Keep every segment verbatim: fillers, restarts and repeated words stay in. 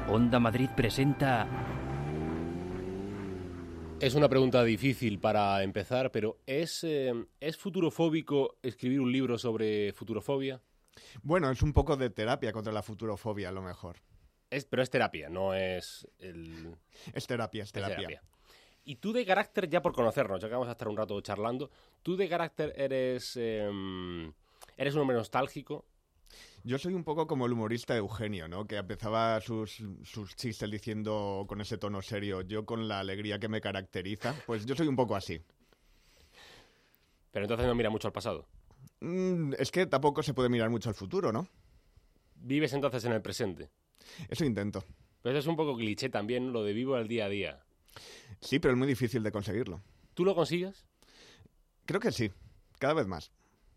Onda Madrid presenta... Es una pregunta difícil para empezar, pero ¿es, eh, ¿es futurofóbico escribir un libro sobre futurofobia? Bueno, es un poco de terapia contra la futurofobia, a lo mejor. Es, pero es terapia, no es el... Es terapia, es terapia. Es terapia. Y tú de carácter, ya por conocernos, ya que vamos a estar un rato charlando, ¿tú de carácter eres, eh, eres un hombre nostálgico? Yo soy un poco como el humorista Eugenio, ¿no? Que empezaba sus, sus chistes diciendo con ese tono serio, yo con la alegría que me caracteriza. Pues yo soy un poco así. Pero entonces no mira mucho al pasado. Mm, es que tampoco se puede mirar mucho al futuro, ¿no? ¿Vives entonces en el presente? Eso intento. Pero eso es un poco cliché también, lo de vivo al día a día. Sí, pero es muy difícil de conseguirlo. ¿Tú lo consigues? Creo que sí, cada vez más.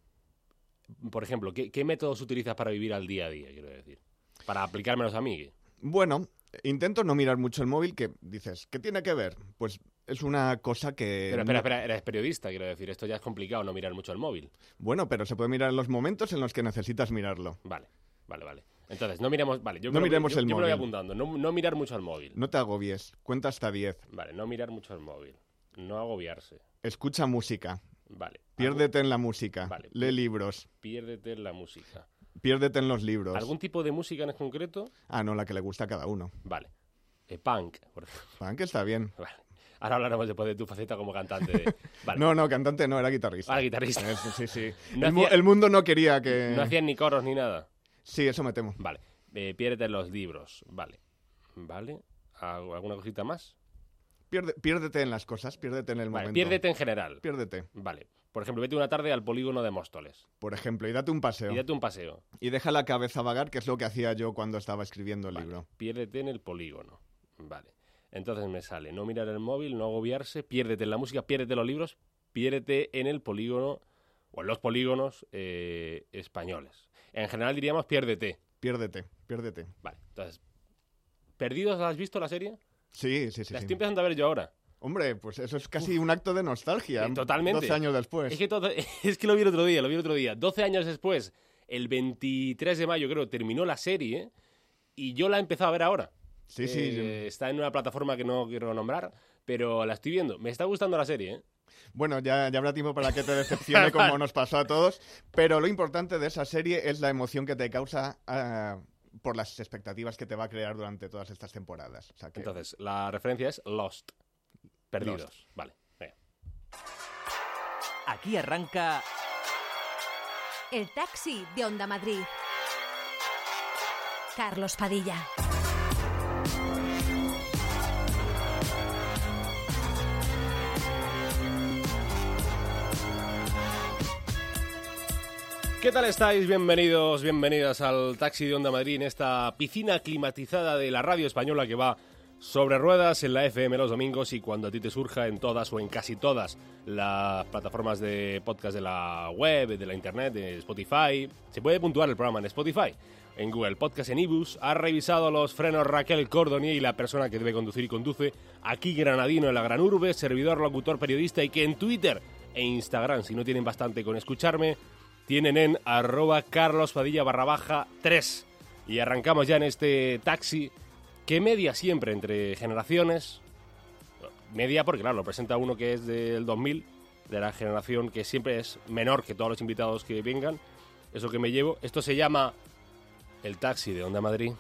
Por ejemplo, ¿qué, qué métodos utilizas para vivir al día a día, quiero decir? Para aplicármelos a mí. Bueno, intento no mirar mucho el móvil, que dices, ¿qué tiene que ver? Pues es una cosa que... Pero espera, espera, eres periodista, quiero decir, esto ya es complicado no mirar mucho el móvil. Bueno, pero se puede mirar en los momentos en los que necesitas mirarlo. Vale, vale, vale. Entonces, no miremos... Vale, yo no creo, miremos yo, el yo móvil. me lo voy apuntando. No, no mirar mucho al móvil. No te agobies, cuenta hasta diez. Vale, no mirar mucho al móvil. No agobiarse. Escucha música. Vale. Piérdete en la música. Vale. Lee libros. Piérdete en la música. Piérdete en los libros. ¿Algún tipo de música en concreto? Ah, no, la que le gusta a cada uno. Vale. Eh, punk, por ejemplo. Punk está bien. Vale. Ahora hablaremos después de tu faceta como cantante. De... Vale. No, no, cantante no, era guitarrista. Ahora guitarrista. Eh, sí, sí. No el, mu hacía... el mundo no quería que... No hacían ni coros ni nada. Sí, eso me temo. Vale. Eh, piérdete en los libros. Vale. Vale. ¿Alguna cosita más? Pierde, piérdete en las cosas, piérdete en el vale, momento. Piérdete en general. Piérdete. Vale. Por ejemplo, vete una tarde al polígono de Móstoles. Por ejemplo, y date un paseo. Y date un paseo. Y deja la cabeza vagar, que es lo que hacía yo cuando estaba escribiendo el vale. libro. Piérdete en el polígono. Vale. Entonces me sale no mirar el móvil, no agobiarse, piérdete en la música, piérdete en los libros, piérdete en el polígono o en los polígonos eh, españoles. En general diríamos piérdete. Piérdete, piérdete. Vale. Entonces, ¿Perdidos has visto la serie? Sí, sí, sí. La sí. estoy empezando a ver yo ahora. Hombre, pues eso es casi Uf. un acto de nostalgia. Eh, totalmente. doce años después. Es que, todo, es que lo vi el otro día, lo vi el otro día. doce años después, el veintitrés de mayo creo, terminó la serie y yo la he empezado a ver ahora. Sí, eh, sí. Yo... Está en una plataforma que no quiero nombrar, pero la estoy viendo. Me está gustando la serie, ¿eh? Bueno, ya, ya habrá tiempo para que te decepcione como nos pasó a todos, pero lo importante de esa serie es la emoción que te causa uh, por las expectativas que te va a crear durante todas estas temporadas. O sea que... Entonces, la referencia es Lost. Perdidos. Lost. Vale, venga. Aquí arranca... El taxi de Onda Madrid. Carlos Padilla. ¿Qué tal estáis? Bienvenidos, bienvenidas al Taxi de Onda Madrid en esta piscina climatizada de la radio española que va sobre ruedas en la F M los domingos y cuando a ti te surja en todas o en casi todas las plataformas de podcast de la web, de la internet, de Spotify. Se puede puntuar el programa en Spotify, en Google Podcast, en iBooks. Ha revisado los frenos Raquel Cordonier y la persona que debe conducir y conduce, aquí granadino en la gran urbe, servidor, locutor, periodista y que en Twitter e Instagram, si no tienen bastante con escucharme, tienen en arroba carlospadilla barra baja tres. Y arrancamos ya en este taxi que media siempre entre generaciones. Media porque, claro, lo presenta uno que es del dos mil, de la generación que siempre es menor que todos los invitados que vengan. Eso que me llevo. Esto se llama El Taxi de Onda Madrid.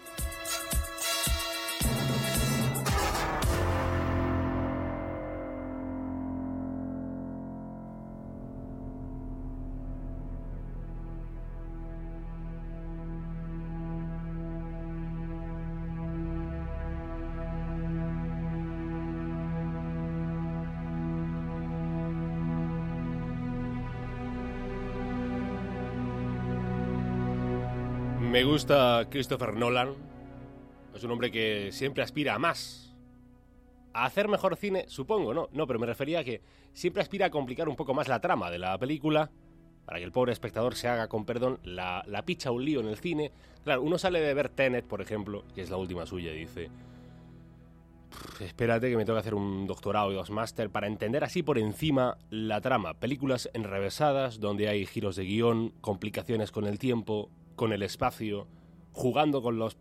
Me gusta Christopher Nolan. Es un hombre que siempre aspira a más. A hacer mejor cine, supongo, ¿no? No, pero me refería a que siempre aspira a complicar un poco más la trama de la película para que el pobre espectador se haga, con perdón, la, la picha un lío en el cine. Claro, uno sale de ver Tenet, por ejemplo, que es la última suya, y dice... Espérate que me tengo que hacer un doctorado y dos máster para entender así por encima la trama. Películas enrevesadas, donde hay giros de guión, complicaciones con el tiempo, con el espacio, jugando con los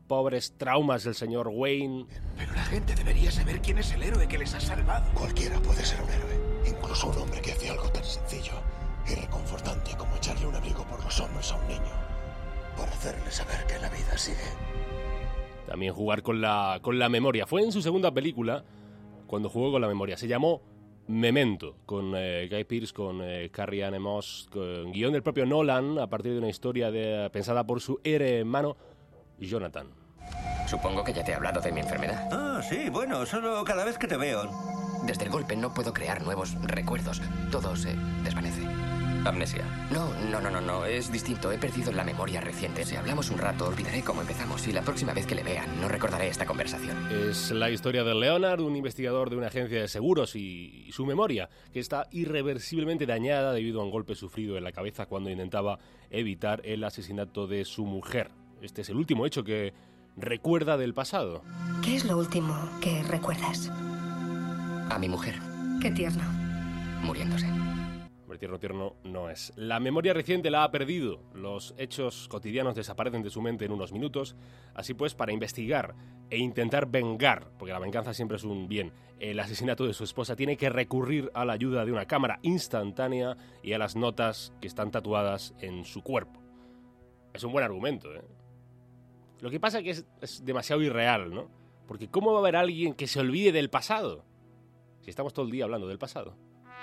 pobres traumas del señor Wayne. Pero la gente debería saber quién es el héroe que les ha salvado. Cualquiera puede ser un héroe, incluso un hombre que hace algo tan sencillo y reconfortante como echarle un abrigo por los hombros a un niño, por hacerle saber que la vida sigue. También jugar con la, con la memoria. Fue en su segunda película cuando jugó con la memoria. Se llamó Memento, con eh, Guy Pearce, con eh, Carrie Anne Moss, con guión del propio Nolan, a partir de una historia de, pensada por su hermano Jonathan. Supongo que ya te he hablado de mi enfermedad. Ah, sí, bueno, solo cada vez que te veo. Desde el golpe no puedo crear nuevos recuerdos. Todo se desvanece. Amnesia. No, no, no, no, no. Es distinto. He perdido la memoria reciente. Si hablamos un rato, olvidaré cómo empezamos. Y la próxima vez que le vean, no recordaré esta conversación. Es la historia de Leonard, un investigador de una agencia de seguros, y, y su memoria, que está irreversiblemente dañada debido a un golpe sufrido en la cabeza cuando intentaba evitar el asesinato de su mujer. Este es el último hecho que recuerda del pasado. ¿Qué es lo último que recuerdas? A mi mujer. Qué tierno. Muriéndose. Hombre, tierno, tierno no es. La memoria reciente la ha perdido. Los hechos cotidianos desaparecen de su mente en unos minutos. Así pues, para investigar e intentar vengar, porque la venganza siempre es un bien, el asesinato de su esposa, tiene que recurrir a la ayuda de una cámara instantánea y a las notas que están tatuadas en su cuerpo. Es un buen argumento, ¿eh? Lo que pasa es que es, es demasiado irreal, ¿no? Porque ¿cómo va a haber alguien que se olvide del pasado? Si estamos todo el día hablando del pasado.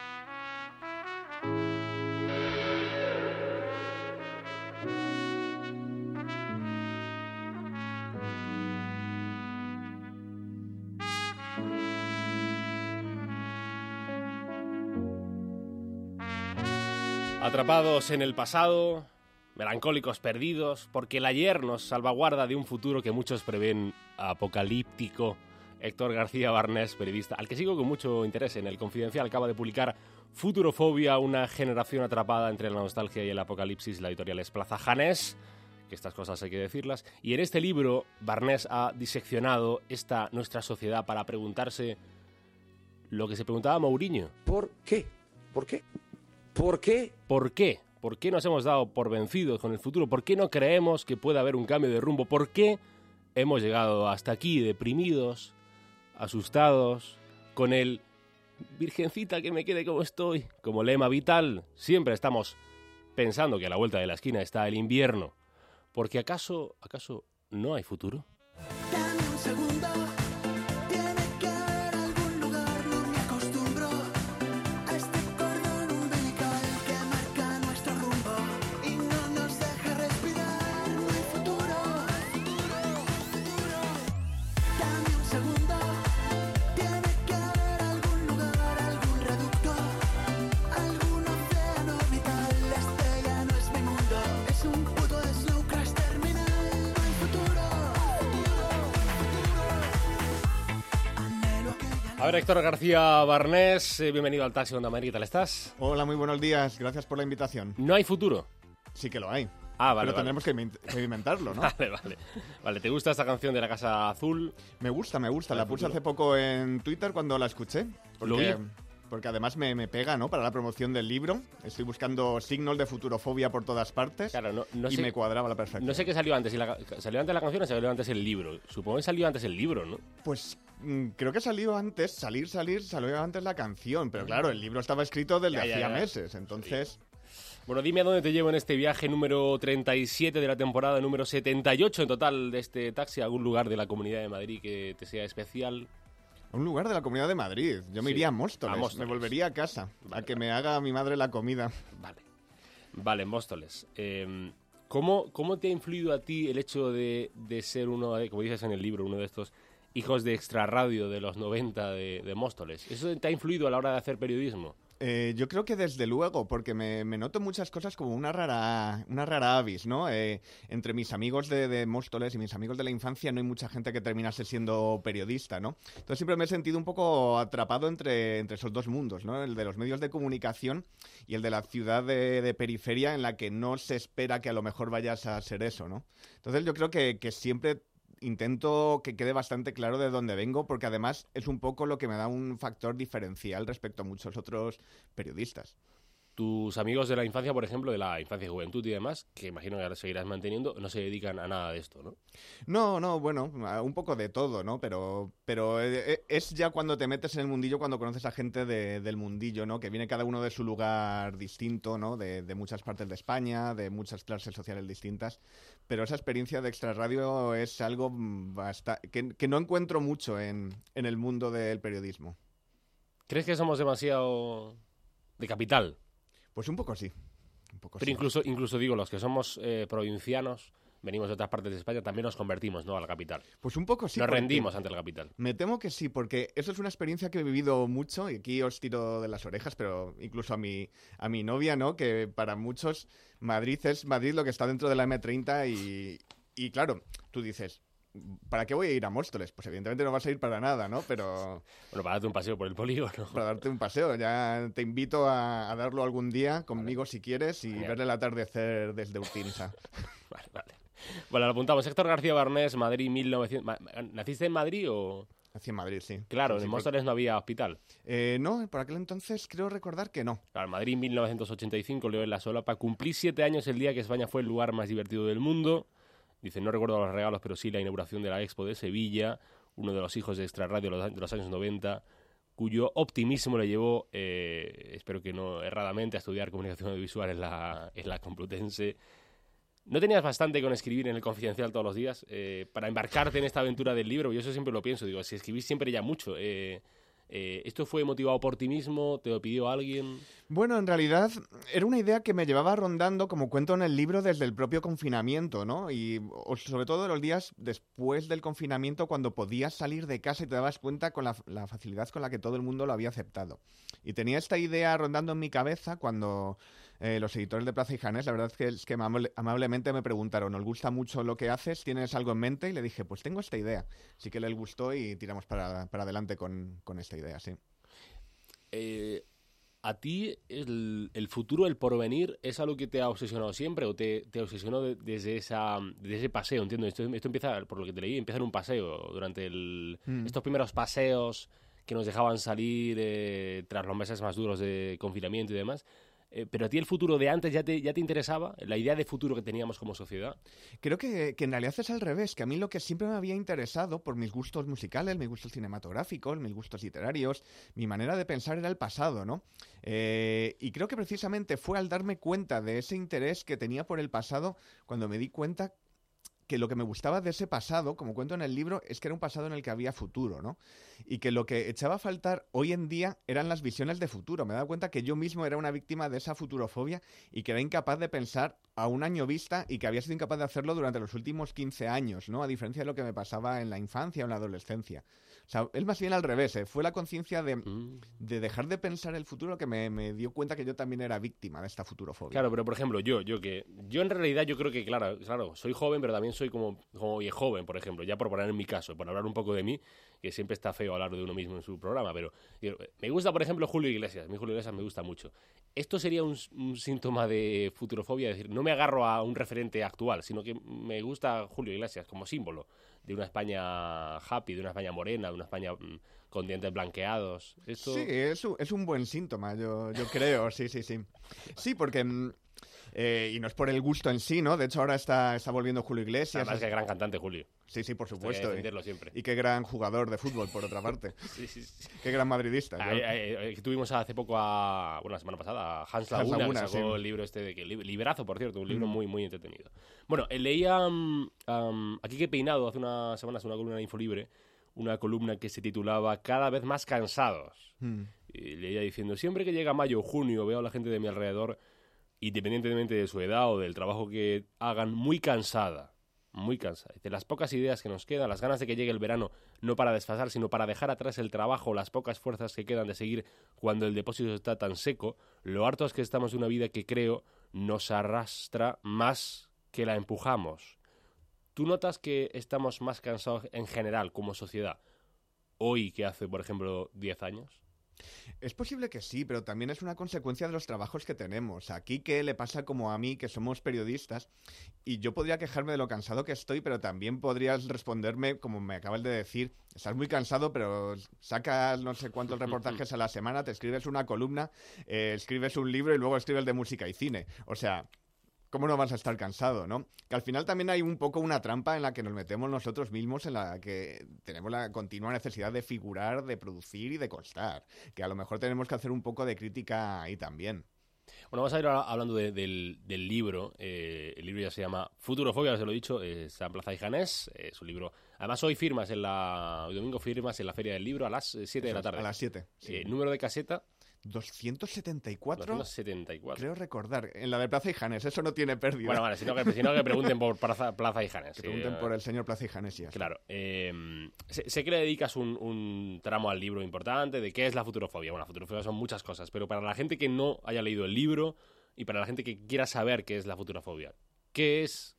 Atrapados en el pasado, melancólicos perdidos, porque el ayer nos salvaguarda de un futuro que muchos prevén apocalíptico. Héctor García Barnés, periodista, al que sigo con mucho interés en El Confidencial, acaba de publicar Futurofobia, una generación atrapada entre la nostalgia y el apocalipsis. La editorial es Plaza Janés, que estas cosas hay que decirlas. Y en este libro, Barnés ha diseccionado esta nuestra sociedad para preguntarse lo que se preguntaba Mourinho. ¿Por qué? ¿Por qué? ¿Por qué? ¿Por qué? ¿Por qué nos hemos dado por vencidos con el futuro? ¿Por qué no creemos que pueda haber un cambio de rumbo? ¿Por qué hemos llegado hasta aquí deprimidos, asustados, con el virgencita que me quede como estoy, como lema vital? Siempre estamos pensando que a la vuelta de la esquina está el invierno. Porque ¿acaso, acaso no hay futuro? Dame un segundo, tiene que haber algún lugar, no me acostumbro a este cordón umbilical que marca nuestro rumbo y no nos deja respirar. No hay futuro, futuro, futuro. Dame un segundo, tiene que haber algún lugar, algún reducto, algún océano vital. Este ya no es mi mundo, es un puto slow crash terminal. No hay futuro, A ver, Héctor García Barnés, eh, bienvenido al Taxi Onda Madrid, ¿qué tal estás? Hola, muy buenos días. Gracias por la invitación. No hay futuro. Sí que lo hay. Ah, vale, Pero vale. tendremos que, invent- que inventarlo, ¿no? Vale, vale. Vale, ¿te gusta esta canción de La Casa Azul? Me gusta, me gusta. No La hay puse futuro. hace poco en Twitter cuando la escuché. ¿Lo Porque, vi? porque además me, me pega, ¿no? Para la promoción del libro. Estoy buscando signos de futurofobia por todas partes. Claro, no, no y sé, me cuadraba la perfección. no sé qué salió antes, si la, salió antes la canción o salió antes el libro. Supongo que salió antes el libro, ¿no? Pues mm, creo que salió antes, salir, salir, salió antes la canción. Pero claro, el libro estaba escrito desde Ya, ya, hacía ya. meses. Entonces, Bueno, dime a dónde te llevo en este viaje número treinta y siete de la temporada, número setenta y ocho en total de este taxi, a algún lugar de la Comunidad de Madrid que te sea especial. a un lugar de la Comunidad de Madrid. Yo me Sí, iría a Móstoles. a Móstoles. Me volvería a casa. Vale, a que vale. me haga mi madre la comida. Vale. Vale, Móstoles. Eh, ¿cómo, ¿Cómo te ha influido a ti el hecho de, de ser uno, de, como dices en el libro, uno de estos hijos de extrarradio de los noventa de, de Móstoles? ¿Eso te ha influido a la hora de hacer periodismo? Eh, yo creo que desde luego, porque me, me noto muchas cosas como una rara una rara avis, ¿no? Eh, entre mis amigos de, de Móstoles y mis amigos de la infancia no hay mucha gente que terminase siendo periodista, ¿no? Entonces siempre me he sentido un poco atrapado entre, entre esos dos mundos, ¿no? El de los medios de comunicación y el de la ciudad de, de periferia en la que no se espera que a lo mejor vayas a ser eso, ¿no? Entonces yo creo que, que siempre intento que quede bastante claro de dónde vengo, porque además es un poco lo que me da un factor diferencial respecto a muchos otros periodistas. tus amigos de la infancia, por ejemplo, de la infancia y juventud y demás, que imagino que ahora seguirás manteniendo, no se dedican a nada de esto, ¿no? No, no, bueno, un poco de todo, ¿no? Pero, pero es ya cuando te metes en el mundillo, cuando conoces a gente de, del mundillo, ¿no? Que viene cada uno de su lugar distinto, ¿no? De, de muchas partes de España, de muchas clases sociales distintas. Pero esa experiencia de Extraradio es algo basta- que, que no encuentro mucho en, en el mundo del periodismo. ¿Crees que somos demasiado de capital? Pues un poco sí. Un poco Pero sí. incluso, incluso digo, los que somos eh, provincianos, venimos de otras partes de España, también nos convertimos, ¿no?, a la capital. Pues un poco sí. Nos porque rendimos ante la capital. Me temo que sí, porque eso es una experiencia que he vivido mucho, y aquí os tiro de las orejas, pero incluso a mi, a mi novia, ¿no? Que para muchos Madrid es Madrid lo que está dentro de la eme treinta y, y claro, tú dices, ¿para qué voy a ir a Móstoles? Pues evidentemente no vas a ir para nada, ¿no? Pero... Bueno, para darte un paseo por el polígono. Para darte un paseo. Ya te invito a, a darlo algún día conmigo si quieres y Genial. ver el atardecer desde Urtinsa. Vale, vale. Bueno, lo apuntamos. Héctor García Barnés, Madrid, mil novecientos... Ma- ¿Naciste en Madrid o...? Nací en Madrid, sí. Claro, Sí, sí, en por- Móstoles no había hospital. Eh, no, por aquel entonces creo recordar que no. Claro, en Madrid, mil novecientos ochenta y cinco, leo en la solapa. Cumplí siete años el día que España fue el lugar más divertido del mundo. Dice, no recuerdo los regalos, pero sí la inauguración de la Expo de Sevilla, uno de los hijos de Extraradio de los, de los años noventa, cuyo optimismo le llevó, eh, espero que no erradamente, a estudiar comunicación audiovisual en la, en la Complutense. ¿No tenías bastante con escribir en el Confidencial todos los días eh, para embarcarte en esta aventura del libro? Yo eso siempre lo pienso, digo, si escribís siempre ya mucho. Eh, eh, ¿Esto fue motivado por ti mismo? ¿Te lo pidió alguien? Bueno, en realidad era una idea que me llevaba rondando, como cuento en el libro, desde el propio confinamiento, ¿no? Y o sobre todo los días después del confinamiento, cuando podías salir de casa y te dabas cuenta con la, la facilidad con la que todo el mundo lo había aceptado. Y tenía esta idea rondando en mi cabeza cuando eh, los editores de Plaza y Janés, la verdad es que, es que amable- amablemente me preguntaron, ¿nos gusta mucho lo que haces? ¿Tienes algo en mente? Y le dije, pues tengo esta idea. Sí que les gustó y tiramos para, para adelante con, con esta idea, sí. Eh, ¿A ti el, el futuro, el porvenir, es algo que te ha obsesionado siempre o te, te obsesionó de- desde, esa, desde ese paseo? Entiendo, esto, esto empieza, por lo que te leí, empieza en un paseo, durante el, Mm. estos primeros paseos que nos dejaban salir eh, tras los meses más duros de confinamiento y demás. Eh, ¿Pero a ti el futuro de antes ya te, ya te interesaba? ¿La idea de futuro que teníamos como sociedad? Creo que, que en realidad es al revés, que a mí lo que siempre me había interesado por mis gustos musicales, mis gustos cinematográficos, mis gustos literarios, mi manera de pensar era el pasado, ¿no? Eh, y creo que precisamente fue al darme cuenta de ese interés que tenía por el pasado cuando me di cuenta que lo que me gustaba de ese pasado, como cuento en el libro, es que era un pasado en el que había futuro, ¿no? Y que lo que echaba a faltar hoy en día eran las visiones de futuro. Me he dado cuenta que yo mismo era una víctima de esa futurofobia y que era incapaz de pensar a un año vista y que había sido incapaz de hacerlo durante los últimos quince años, ¿no? A diferencia de lo que me pasaba en la infancia o en la adolescencia. O sea, es más bien al revés, ¿eh? Fue la conciencia de, Mm. de dejar de pensar el futuro que me, me dio cuenta que yo también era víctima de esta futurofobia. Claro, pero por ejemplo, yo, yo que yo en realidad yo creo que, claro, claro, soy joven, pero también soy como, como viejo joven, por ejemplo, ya por poner en mi caso, por hablar un poco de mí, que siempre está feo hablar de uno mismo en su programa, pero yo- me gusta, por ejemplo, Julio Iglesias, a mí Julio Iglesias me gusta mucho. ¿Esto sería un, un síntoma de futurofobia? Es decir, no me agarro a un referente actual, sino que me gusta Julio Iglesias como símbolo de una España happy, de una España morena, de una España mm, con dientes blanqueados. Esto... Sí, es un, es un buen síntoma, yo, yo creo, sí, sí, sí. Sí, porque... mm, eh, y no es por el gusto en sí, ¿no? De hecho, ahora está, está volviendo Julio Iglesias. Además, que gran cantante, Julio. Sí, sí, por Esto hay que supuesto. defenderlo Y, siempre. y qué gran jugador de fútbol, por otra parte. Sí, sí, sí. Qué gran madridista. Yo- Ay, ay, ay, que tuvimos hace poco a, bueno, la semana pasada, a Hans Hans Laguna, Laguna, que sacó sí. el libro este de que lib- Liberazo, por cierto, un libro Mm. muy, muy entretenido. Bueno, eh, leía um, um, aquí que he peinado hace unas semanas una columna de Infolibre, una columna que se titulaba Cada vez más cansados. Mm. Y leía diciendo, siempre que llega mayo o junio veo a la gente de mi alrededor, independientemente de su edad o del trabajo que hagan, muy cansada. Muy cansada. Dice, las pocas ideas que nos quedan, las ganas de que llegue el verano, no para desfasar, sino para dejar atrás el trabajo, las pocas fuerzas que quedan de seguir cuando el depósito está tan seco, lo hartos que estamos de una vida que creo nos arrastra más que la empujamos. ¿Tú notas que estamos más cansados en general como sociedad hoy que hace, por ejemplo, diez años? Es posible que sí, pero también es una consecuencia de los trabajos que tenemos. Aquí que le pasa como a mí, que somos periodistas, y yo podría quejarme de lo cansado que estoy, pero también podrías responderme, como me acabas de decir, estás muy cansado, pero sacas no sé cuántos reportajes a la semana, te escribes una columna, eh, escribes un libro y luego escribes de música y cine. O sea... ¿Cómo no vas a estar cansado, no? Que al final también hay un poco una trampa en la que nos metemos nosotros mismos, en la que tenemos la continua necesidad de figurar, de producir y de constar. Que a lo mejor tenemos que hacer un poco de crítica ahí también. Bueno, vamos a ir ahora hablando de, del, del libro. Eh, el libro ya se llama Futurofobia, os lo he dicho, eh, está en Plaza de Janés. Eh, es un libro... Además, hoy firmas, en la hoy domingo firmas en la Feria del Libro a las siete de la tarde. A las siete, sí. Eh, número de caseta... doscientos setenta y cuatro. doscientos setenta y cuatro. Creo recordar. En la de Plaza y Janés, eso no tiene pérdida. Bueno, vale, si no que, si no que pregunten por Plaza, Plaza y Janés. Que pregunten sí, por el señor Plaza y Janés, ya. Claro. Eh, sé, sé que le dedicas un, un tramo al libro importante de qué es la futurofobia. Bueno, la futurofobia son muchas cosas, pero para la gente que no haya leído el libro y para la gente que quiera saber qué es la futurofobia, ¿qué es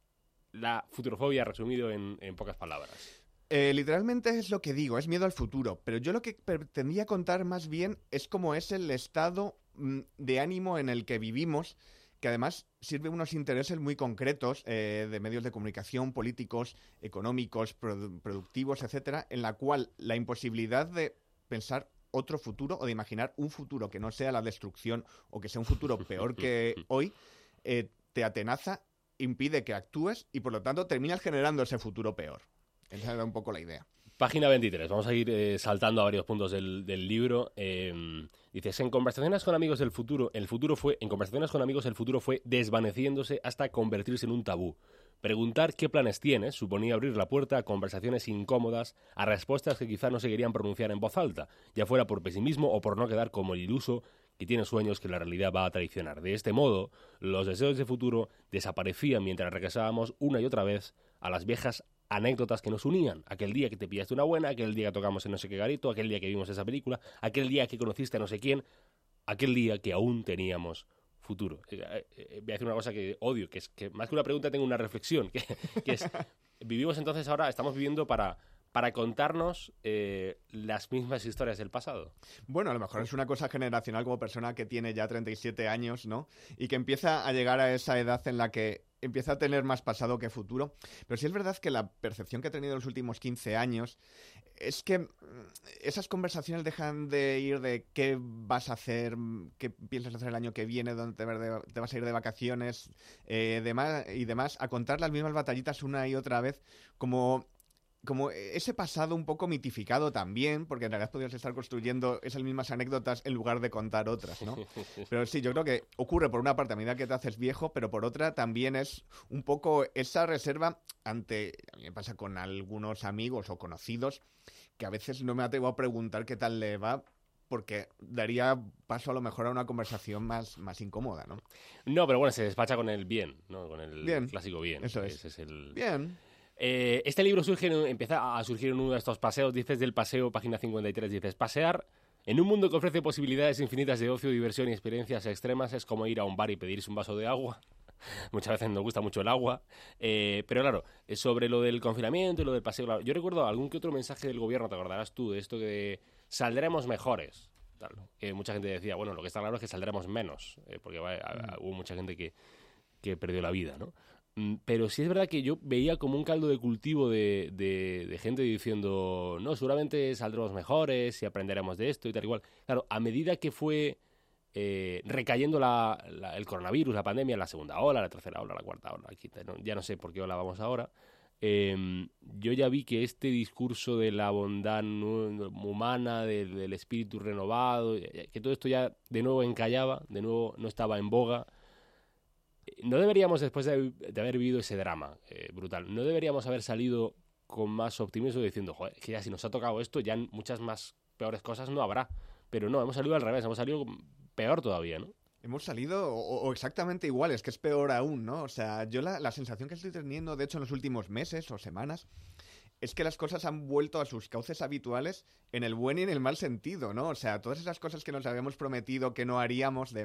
la futurofobia resumido en, en pocas palabras? Eh, literalmente es lo que digo, es miedo al futuro, pero yo lo que pretendía contar más bien es cómo es el estado mm, de ánimo en el que vivimos, que además sirve unos intereses muy concretos eh, de medios de comunicación, políticos, económicos, produ- productivos, etcétera, en la cual la imposibilidad de pensar otro futuro o de imaginar un futuro que no sea la destrucción o que sea un futuro peor que hoy, eh, te atenaza, impide que actúes y por lo tanto terminas generando ese futuro peor. Esa era un poco la idea. Página veintitrés, vamos a ir eh, saltando a varios puntos del, del libro. Eh, dices, en conversaciones con amigos del futuro, el futuro fue, en conversaciones con amigos el futuro fue desvaneciéndose hasta convertirse en un tabú. Preguntar qué planes tienes suponía abrir la puerta a conversaciones incómodas, a respuestas que quizá no se querían pronunciar en voz alta, ya fuera por pesimismo o por no quedar como el iluso que tiene sueños que la realidad va a traicionar. De este modo, los deseos de futuro desaparecían mientras regresábamos una y otra vez a las viejas anécdotas que nos unían. Aquel día que te pillaste una buena, aquel día que tocamos en no sé qué garito, aquel día que vimos esa película, aquel día que conociste a no sé quién, aquel día que aún teníamos futuro. Eh, eh, voy a decir una cosa que odio, que es que más que una pregunta tengo una reflexión, que, que es, vivimos entonces ahora, estamos viviendo para... para contarnos eh, las mismas historias del pasado. Bueno, a lo mejor es una cosa generacional como persona que tiene ya treinta y siete años, ¿no? Y que empieza a llegar a esa edad en la que empieza a tener más pasado que futuro. Pero sí es verdad que la percepción que he tenido en los últimos quince años es que esas conversaciones dejan de ir de qué vas a hacer, qué piensas hacer el año que viene, dónde te, de, te vas a ir de vacaciones eh, demás, y demás, a contar las mismas batallitas una y otra vez como... como ese pasado un poco mitificado también, porque en realidad podrías estar construyendo esas mismas anécdotas en lugar de contar otras, ¿no? Pero sí, yo creo que ocurre por una parte a medida que te haces viejo, pero por otra también es un poco esa reserva ante... A mí me pasa con algunos amigos o conocidos que a veces no me atrevo a preguntar qué tal le va, porque daría paso a lo mejor a una conversación más, más incómoda, ¿no? No, pero bueno, se despacha con el bien, ¿no? Con el bien. clásico bien. Eso es. Ese es el... Bien. Eh, este libro surge en, empieza a surgir en uno de estos paseos, dices del paseo, página cincuenta y tres, dices, pasear en un mundo que ofrece posibilidades infinitas de ocio, diversión y experiencias extremas es como ir a un bar y pedirse un vaso de agua. Muchas veces nos gusta mucho el agua, eh, pero claro, sobre lo del confinamiento y lo del paseo, claro, yo recuerdo algún que otro mensaje del gobierno, te acordarás tú, de esto de saldremos mejores, tal, que mucha gente decía, bueno, lo que está claro es que saldremos menos, eh, porque va, a, a, hubo mucha gente que, que perdió la vida, ¿no? Pero sí es verdad que yo veía como un caldo de cultivo de, de, de gente diciendo, no, seguramente saldremos mejores y aprenderemos de esto y tal igual. Claro, a medida que fue eh, recayendo la, la, el coronavirus, la pandemia, la segunda ola, la tercera ola, la cuarta ola, la quinta, no, ya no sé por qué ola vamos ahora, eh, yo ya vi que este discurso de la bondad humana, del, del espíritu renovado, que todo esto ya de nuevo encallaba, de nuevo no estaba en boga. No deberíamos, después de, de haber vivido ese drama eh, brutal, no deberíamos haber salido con más optimismo diciendo, joder, que ya si nos ha tocado esto, ya muchas más peores cosas no habrá. Pero no, hemos salido al revés, hemos salido peor todavía, ¿no? Hemos salido o, o exactamente iguales, que es peor aún, ¿no? O sea, yo la, la sensación que estoy teniendo, de hecho, en los últimos meses o semanas, es que las cosas han vuelto a sus cauces habituales en el buen y en el mal sentido, ¿no? O sea, todas esas cosas que nos habíamos prometido que no haríamos de...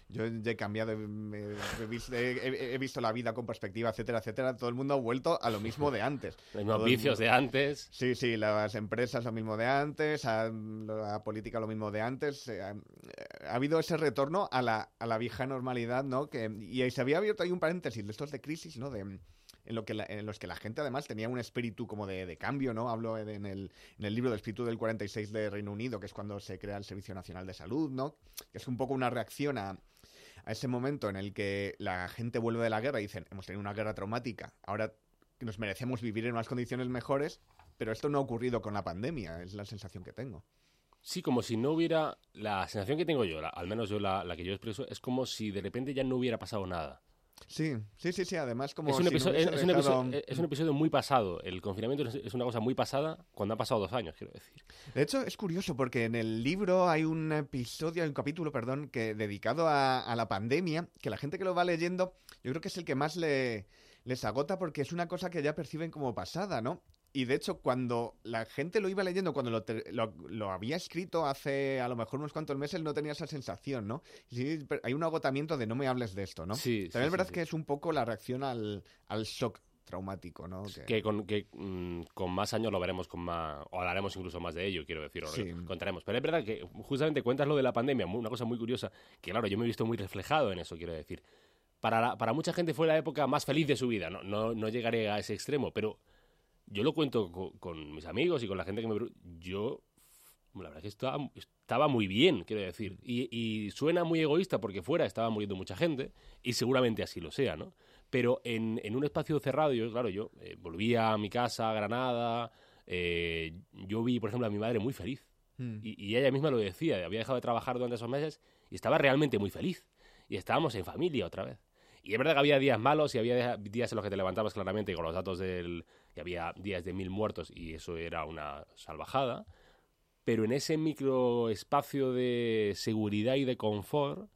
yo ya he cambiado, he, he, visto, he, he visto la vida con perspectiva, etcétera, etcétera. Todo el mundo ha vuelto a lo mismo de antes. Los mismos vicios de antes. Sí, sí, las empresas lo mismo de antes, a, la política lo mismo de antes. Ha, ha habido ese retorno a la, a la vieja normalidad, ¿no? Que, y se había abierto ahí un paréntesis de estos de crisis, ¿no? De, en, lo que la, en los que la gente además tenía un espíritu como de, de cambio, ¿no? Hablo en el, en el libro del espíritu del cuarenta y seis de Reino Unido, que es cuando se crea el Servicio Nacional de Salud, ¿no? Que es un poco una reacción a, a ese momento en el que la gente vuelve de la guerra y dicen, hemos tenido una guerra traumática, ahora nos merecemos vivir en unas condiciones mejores, pero esto no ha ocurrido con la pandemia, es la sensación que tengo. Sí, como si no hubiera... La sensación que tengo yo, la, al menos yo la, la que yo expreso, es como si de repente ya no hubiera pasado nada. Sí, sí, sí, sí, además como es un, si episodio, no es, un dejado... episodio, es un episodio muy pasado. El confinamiento es, es una cosa muy pasada cuando han pasado dos años, quiero decir. De hecho, es curioso porque en el libro hay un episodio, hay un capítulo, perdón, que dedicado a, a la pandemia, que la gente que lo va leyendo, yo creo que es el que más le, les agota porque es una cosa que ya perciben como pasada, ¿no? Y de hecho, cuando la gente lo iba leyendo, cuando lo, te, lo, lo había escrito hace a lo mejor unos cuantos meses, no tenía esa sensación, ¿no? Sí, hay un agotamiento de no me hables de esto, ¿no? Sí, También sí, es verdad sí, que sí. es un poco la reacción al, al shock traumático, ¿no? Que, que, con, que mmm, con más años lo veremos con más... O hablaremos incluso más de ello, quiero decir, o sí. contaremos. Pero es verdad que justamente cuentas lo de la pandemia, una cosa muy curiosa, que claro, yo me he visto muy reflejado en eso, quiero decir. Para, la, para mucha gente fue la época más feliz de su vida, no, no, no llegaré a ese extremo, pero... Yo lo cuento con, con mis amigos y con la gente que me... Yo, la verdad es que estaba, estaba muy bien, quiero decir. Y, y suena muy egoísta porque fuera estaba muriendo mucha gente, y seguramente así lo sea, ¿no? Pero en, en un espacio cerrado, yo, claro, yo eh, volvía a mi casa, a Granada, eh, yo vi, por ejemplo, a mi madre muy feliz. Mm. Y, y ella misma lo decía, había dejado de trabajar durante esos meses y estaba realmente muy feliz. Y estábamos en familia otra vez. Y es verdad que había días malos y había días en los que te levantabas claramente y con los datos del... y había días de mil muertos y eso era una salvajada. Pero en ese microespacio de seguridad y de confort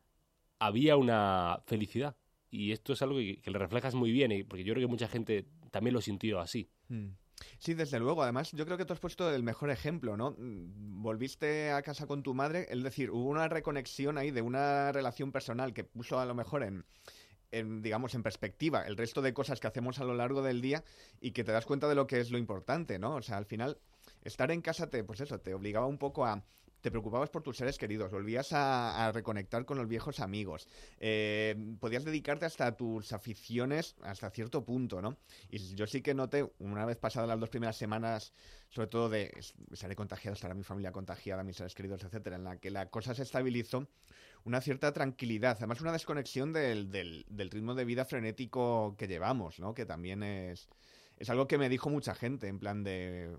había una felicidad. Y esto es algo que, que le reflejas muy bien, porque yo creo que mucha gente también lo sintió así. Mm. Sí, desde luego. Además, yo creo que tú has puesto el mejor ejemplo, ¿no? Volviste a casa con tu madre, es decir, hubo una reconexión ahí de una relación personal que puso a lo mejor en... En, digamos, en perspectiva el resto de cosas que hacemos a lo largo del día y que te das cuenta de lo que es lo importante, ¿no? O sea, al final, estar en casa te, pues eso, te obligaba un poco a... Te preocupabas por tus seres queridos, volvías a, a reconectar con los viejos amigos, eh, podías dedicarte hasta a tus aficiones hasta cierto punto, ¿no? Y yo sí que noté, una vez pasadas las dos primeras semanas, sobre todo de estaré contagiado, estará mi familia contagiada, mis seres queridos, etcétera, en la que la cosa se estabilizó, una cierta tranquilidad, además una desconexión del, del, del ritmo de vida frenético que llevamos, ¿no? Que también es, es algo que me dijo mucha gente, en plan de...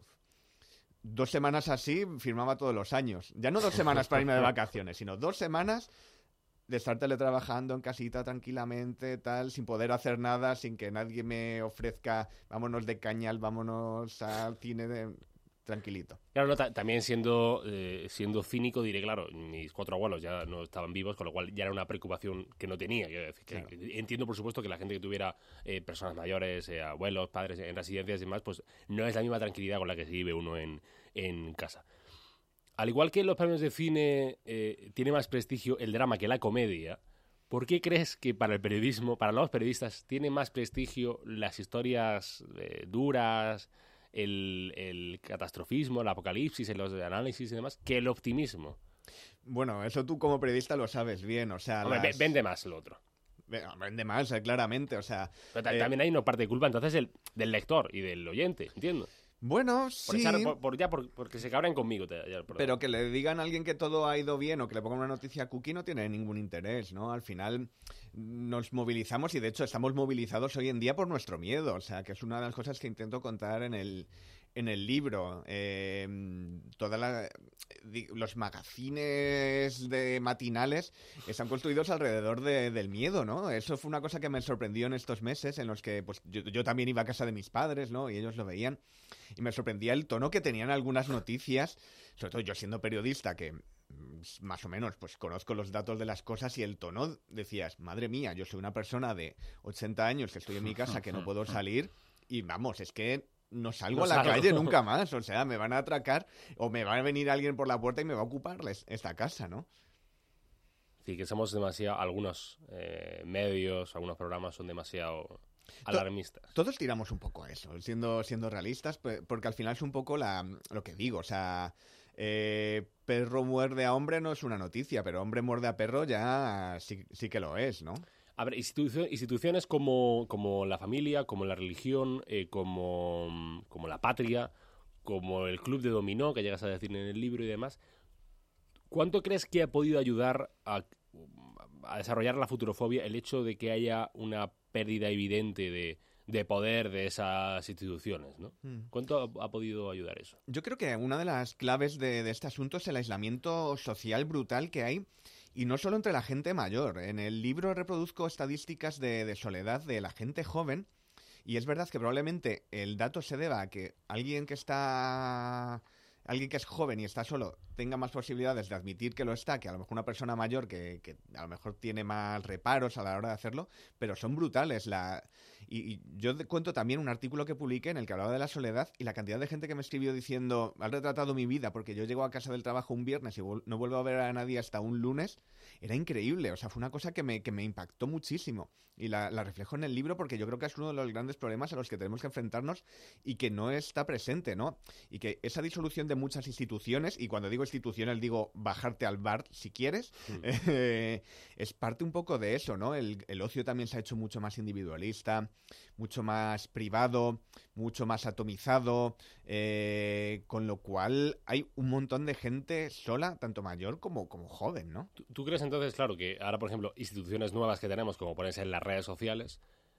Dos semanas así firmaba todos los años. Ya no dos semanas para irme de vacaciones, sino dos semanas de estar teletrabajando en casita tranquilamente, tal, sin poder hacer nada, sin que nadie me ofrezca vámonos de cañal, vámonos al cine de... tranquilito. Claro, no, ta- también siendo eh, siendo cínico diré, claro, mis cuatro abuelos ya no estaban vivos, con lo cual ya era una preocupación que no tenía. Quiero decir, que, Claro. que entiendo, por supuesto, que la gente que tuviera eh, personas mayores, eh, abuelos, padres en residencias y demás, pues no es la misma tranquilidad con la que se vive uno en, en casa. Al igual que en los premios de cine eh, tiene más prestigio el drama que la comedia, ¿por qué crees que para el periodismo, para los periodistas, tiene más prestigio las historias eh, duras, el, el catastrofismo, el apocalipsis, en los análisis y demás, que el optimismo? Bueno, eso tú como periodista lo sabes bien, o sea... Hombre, las... vende más lo otro. Vende más, eh, claramente, o sea... Pero ta- eh... también hay una parte de culpa, entonces, el, del lector y del oyente, entiendo. Bueno, Por sí... echar- por, por- ya por- porque se cabran conmigo. Te, ya, perdón. Pero que le digan a alguien que todo ha ido bien o que le pongan una noticia cookie no tiene ningún interés, ¿no? Al final nos movilizamos y de hecho estamos movilizados hoy en día por nuestro miedo, o sea, que es una de las cosas que intento contar en el, en el libro. Eh, toda la, di- los magazines de matinales están construidos alrededor de- del miedo, ¿no? Eso fue una cosa que me sorprendió en estos meses en los que pues yo, yo también iba a casa de mis padres, ¿no? Y ellos lo veían. Y me sorprendía el tono que tenían algunas noticias, sobre todo yo siendo periodista, que mm, más o menos pues conozco los datos de las cosas y el tono decías, madre mía, yo soy una persona de ochenta años que estoy en mi casa, que no puedo salir y vamos, es que no salgo No a la salgo. calle nunca más, o sea, me van a atracar o me va a venir alguien por la puerta y me va a ocupar les- esta casa, ¿no? decir, que somos demasiado, algunos eh, medios, algunos programas son demasiado alarmistas. Todos tiramos un poco a eso, siendo, siendo realistas, porque al final es un poco la, lo que digo, o sea, eh, perro muerde a hombre no es una noticia, pero hombre muerde a perro ya sí, sí que lo es, ¿no? A ver, institu- instituciones como, como la familia, como la religión, eh, como, como la patria, como el club de dominó, que llegas a decir en el libro y demás, ¿cuánto crees que ha podido ayudar a, a desarrollar la futurofobia el hecho de que haya una pérdida evidente de, de poder de esas instituciones, ¿no? Mm. ¿Cuánto ha, ha podido ayudar eso? Yo creo que una de las claves de, de este asunto es el aislamiento social brutal que hay, y no solo entre la gente mayor. En el libro reproduzco estadísticas de, de soledad de la gente joven, y es verdad que probablemente el dato se deba a que alguien que está... alguien que es joven y está solo tenga más posibilidades de admitir que lo está, que a lo mejor una persona mayor que, que a lo mejor tiene más reparos a la hora de hacerlo, pero son brutales. La... Y, y yo cuento también un artículo que publiqué en el que hablaba de la soledad, y la cantidad de gente que me escribió diciendo, has retratado mi vida porque yo llego a casa del trabajo un viernes y vol- no vuelvo a ver a nadie hasta un lunes, era increíble. O sea, fue una cosa que me, que me impactó muchísimo, y la, la reflejo en el libro porque yo creo que es uno de los grandes problemas a los que tenemos que enfrentarnos y que no está presente, ¿no? Y que esa disolución de muchas instituciones, y cuando digo instituciones digo bajarte al bar si quieres, mm. eh, es parte un poco de eso, ¿no? El, el ocio también se ha hecho mucho más individualista, mucho más privado, mucho más atomizado, eh, con lo cual hay un montón de gente sola, tanto mayor como, como joven, ¿no? ¿Tú, ¿Tú crees entonces, claro, que ahora, por ejemplo, instituciones nuevas que tenemos, como ponerse en las redes sociales,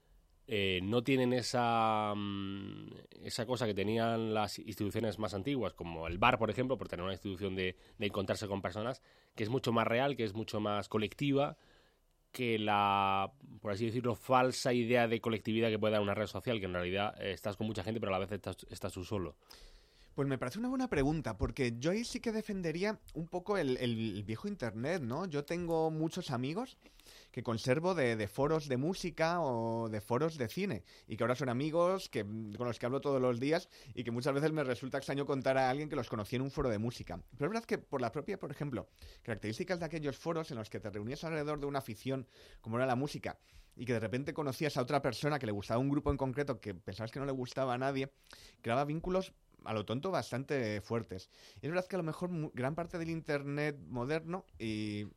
eh, no tienen esa, um, esa cosa que tenían las instituciones más antiguas, como el bar, por ejemplo, por tener una institución de, de encontrarse con personas, que es mucho más real, que es mucho más colectiva, que la, por así decirlo, falsa idea de colectividad que puede dar una red social, que en realidad eh, estás con mucha gente, pero a la vez estás, estás tú solo? Pues me parece una buena pregunta, porque yo ahí sí que defendería un poco el, el viejo Internet, ¿no? Yo tengo muchos amigos que conservo de, de foros de música o de foros de cine, y que ahora son amigos que, con los que hablo todos los días, y que muchas veces me resulta extraño contar a alguien que los conocí en un foro de música. Pero es verdad que por la propia, por ejemplo, características de aquellos foros en los que te reunías alrededor de una afición como era la música, y que de repente conocías a otra persona que le gustaba un grupo en concreto que pensabas que no le gustaba a nadie, creaba vínculos a lo tonto bastante fuertes. Y es verdad que a lo mejor gran parte del Internet moderno, y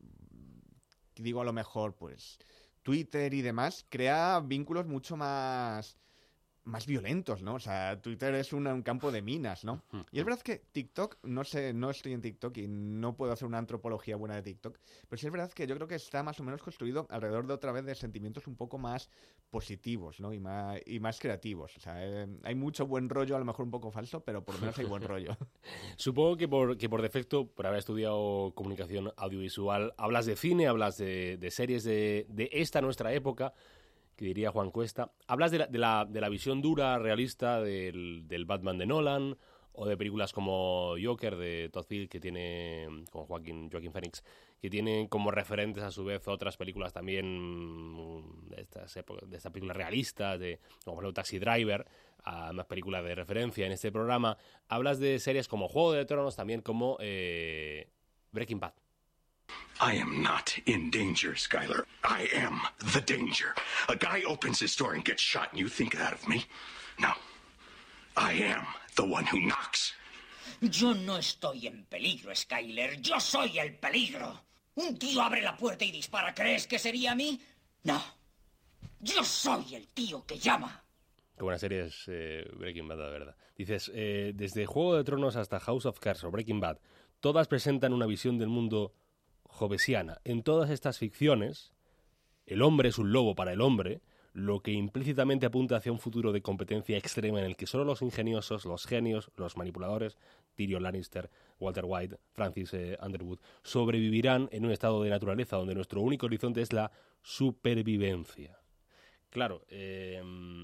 digo a lo mejor pues Twitter y demás, crea vínculos mucho más más violentos, ¿no? O sea, Twitter es una, un campo de minas, ¿no? Y es verdad que TikTok, no sé, no estoy en TikTok y no puedo hacer una antropología buena de TikTok, pero sí es verdad que yo creo que está más o menos construido alrededor de otra vez de sentimientos un poco más positivos, ¿no? Y más, y más creativos. O sea, eh, hay mucho buen rollo, a lo mejor un poco falso, pero por lo menos hay buen rollo. Supongo que por, que por defecto, por haber estudiado comunicación audiovisual, hablas de cine, hablas de, de series de, de esta nuestra época, que diría Juan Cuesta. Hablas de la, de la, de la visión dura, realista del, del Batman de Nolan, o de películas como Joker de Todd Field, que tiene, con Joaquín, Joaquín Phoenix, que tienen como referentes a su vez otras películas también de estas épocas, de estas películas realistas, de, como por ejemplo Taxi Driver, a más películas de referencia en este programa. Hablas de series como Juego de Tronos, también como eh, Breaking Bad. I am not in danger, Skylar. I am the danger. A guy opens his door and gets shot, and you think that of me? No. I am the one who knocks. Yo no estoy en peligro, Skylar. Yo soy el peligro. Un tío abre la puerta y dispara. ¿Crees que sería a mí? No. Yo soy el tío que llama. Qué buena serie es eh, Breaking Bad, la verdad. Dices, eh, desde Juego de Tronos hasta House of Cards o Breaking Bad, todas presentan una visión del mundo jovesiana. En todas estas ficciones, el hombre es un lobo para el hombre, lo que implícitamente apunta hacia un futuro de competencia extrema en el que solo los ingeniosos, los genios, los manipuladores, Tyrion Lannister, Walter White, Francis eh, Underwood, sobrevivirán en un estado de naturaleza donde nuestro único horizonte es la supervivencia. Claro, eh,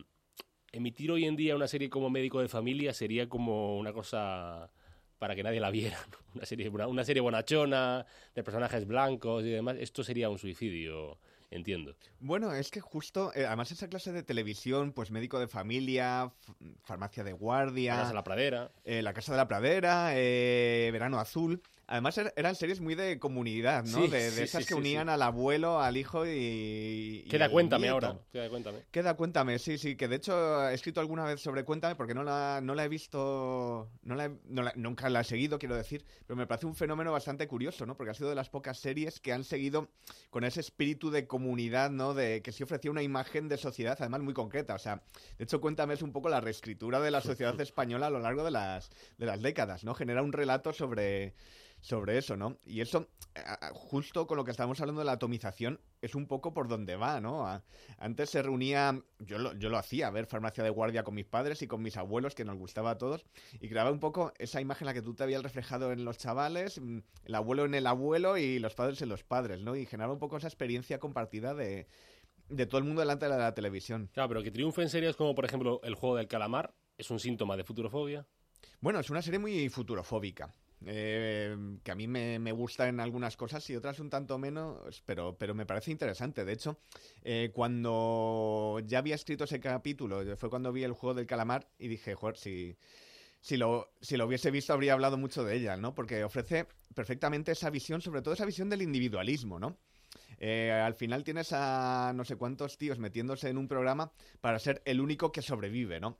emitir hoy en día una serie como Médico de Familia sería como una cosa para que nadie la viera, ¿no? Una serie, una, una serie bonachona, de personajes blancos y demás. Esto sería un suicidio, entiendo. Bueno, es que justo, eh, además esa clase de televisión, pues Médico de Familia, f- Farmacia de Guardia... La Casa de la Pradera. Eh, la Casa de la Pradera, eh, Verano Azul... Además er- eran series muy de comunidad, ¿no? Sí, de de sí, esas sí, que sí, unían sí. al abuelo, al hijo y... y Queda al Cuéntame nieto. ahora. Queda Cuéntame. Queda Cuéntame, sí, sí, que de hecho he escrito alguna vez sobre Cuéntame porque no la, no la he visto, no la he- no la- nunca la he seguido, quiero decir, pero me parece un fenómeno bastante curioso, ¿no? Porque ha sido de las pocas series que han seguido con ese espíritu de comunidad, ¿no? De que sí ofrecía una imagen de sociedad, además muy concreta, o sea, de hecho Cuéntame es un poco la reescritura de la sociedad española a lo largo de las, de las décadas, ¿no? Genera un relato sobre... sobre eso, ¿no? Y eso, a- a- justo con lo que estábamos hablando de la atomización, es un poco por donde va, ¿no? A- antes se reunía, yo lo, yo lo hacía, ver Farmacia de Guardia con mis padres y con mis abuelos, que nos gustaba a todos, y creaba un poco esa imagen en la que tú te habías reflejado en los chavales, mm, el abuelo en el abuelo y los padres en los padres, ¿no? Y generaba un poco esa experiencia compartida de, de todo el mundo delante de la televisión. Claro, pero que triunfen series como, por ejemplo, El Juego del Calamar, ¿es un síntoma de futurofobia? Bueno, es una serie muy futurofóbica. Eh, que a mí me, me gusta en algunas cosas y otras un tanto menos, pero, pero me parece interesante. De hecho, eh, cuando ya había escrito ese capítulo, fue cuando vi El Juego del Calamar y dije, joder, si, si, lo, si lo hubiese visto habría hablado mucho de ella, ¿no? Porque ofrece perfectamente esa visión, sobre todo esa visión del individualismo, ¿no? Eh, al final tienes a no sé cuántos tíos metiéndose en un programa para ser el único que sobrevive, ¿no?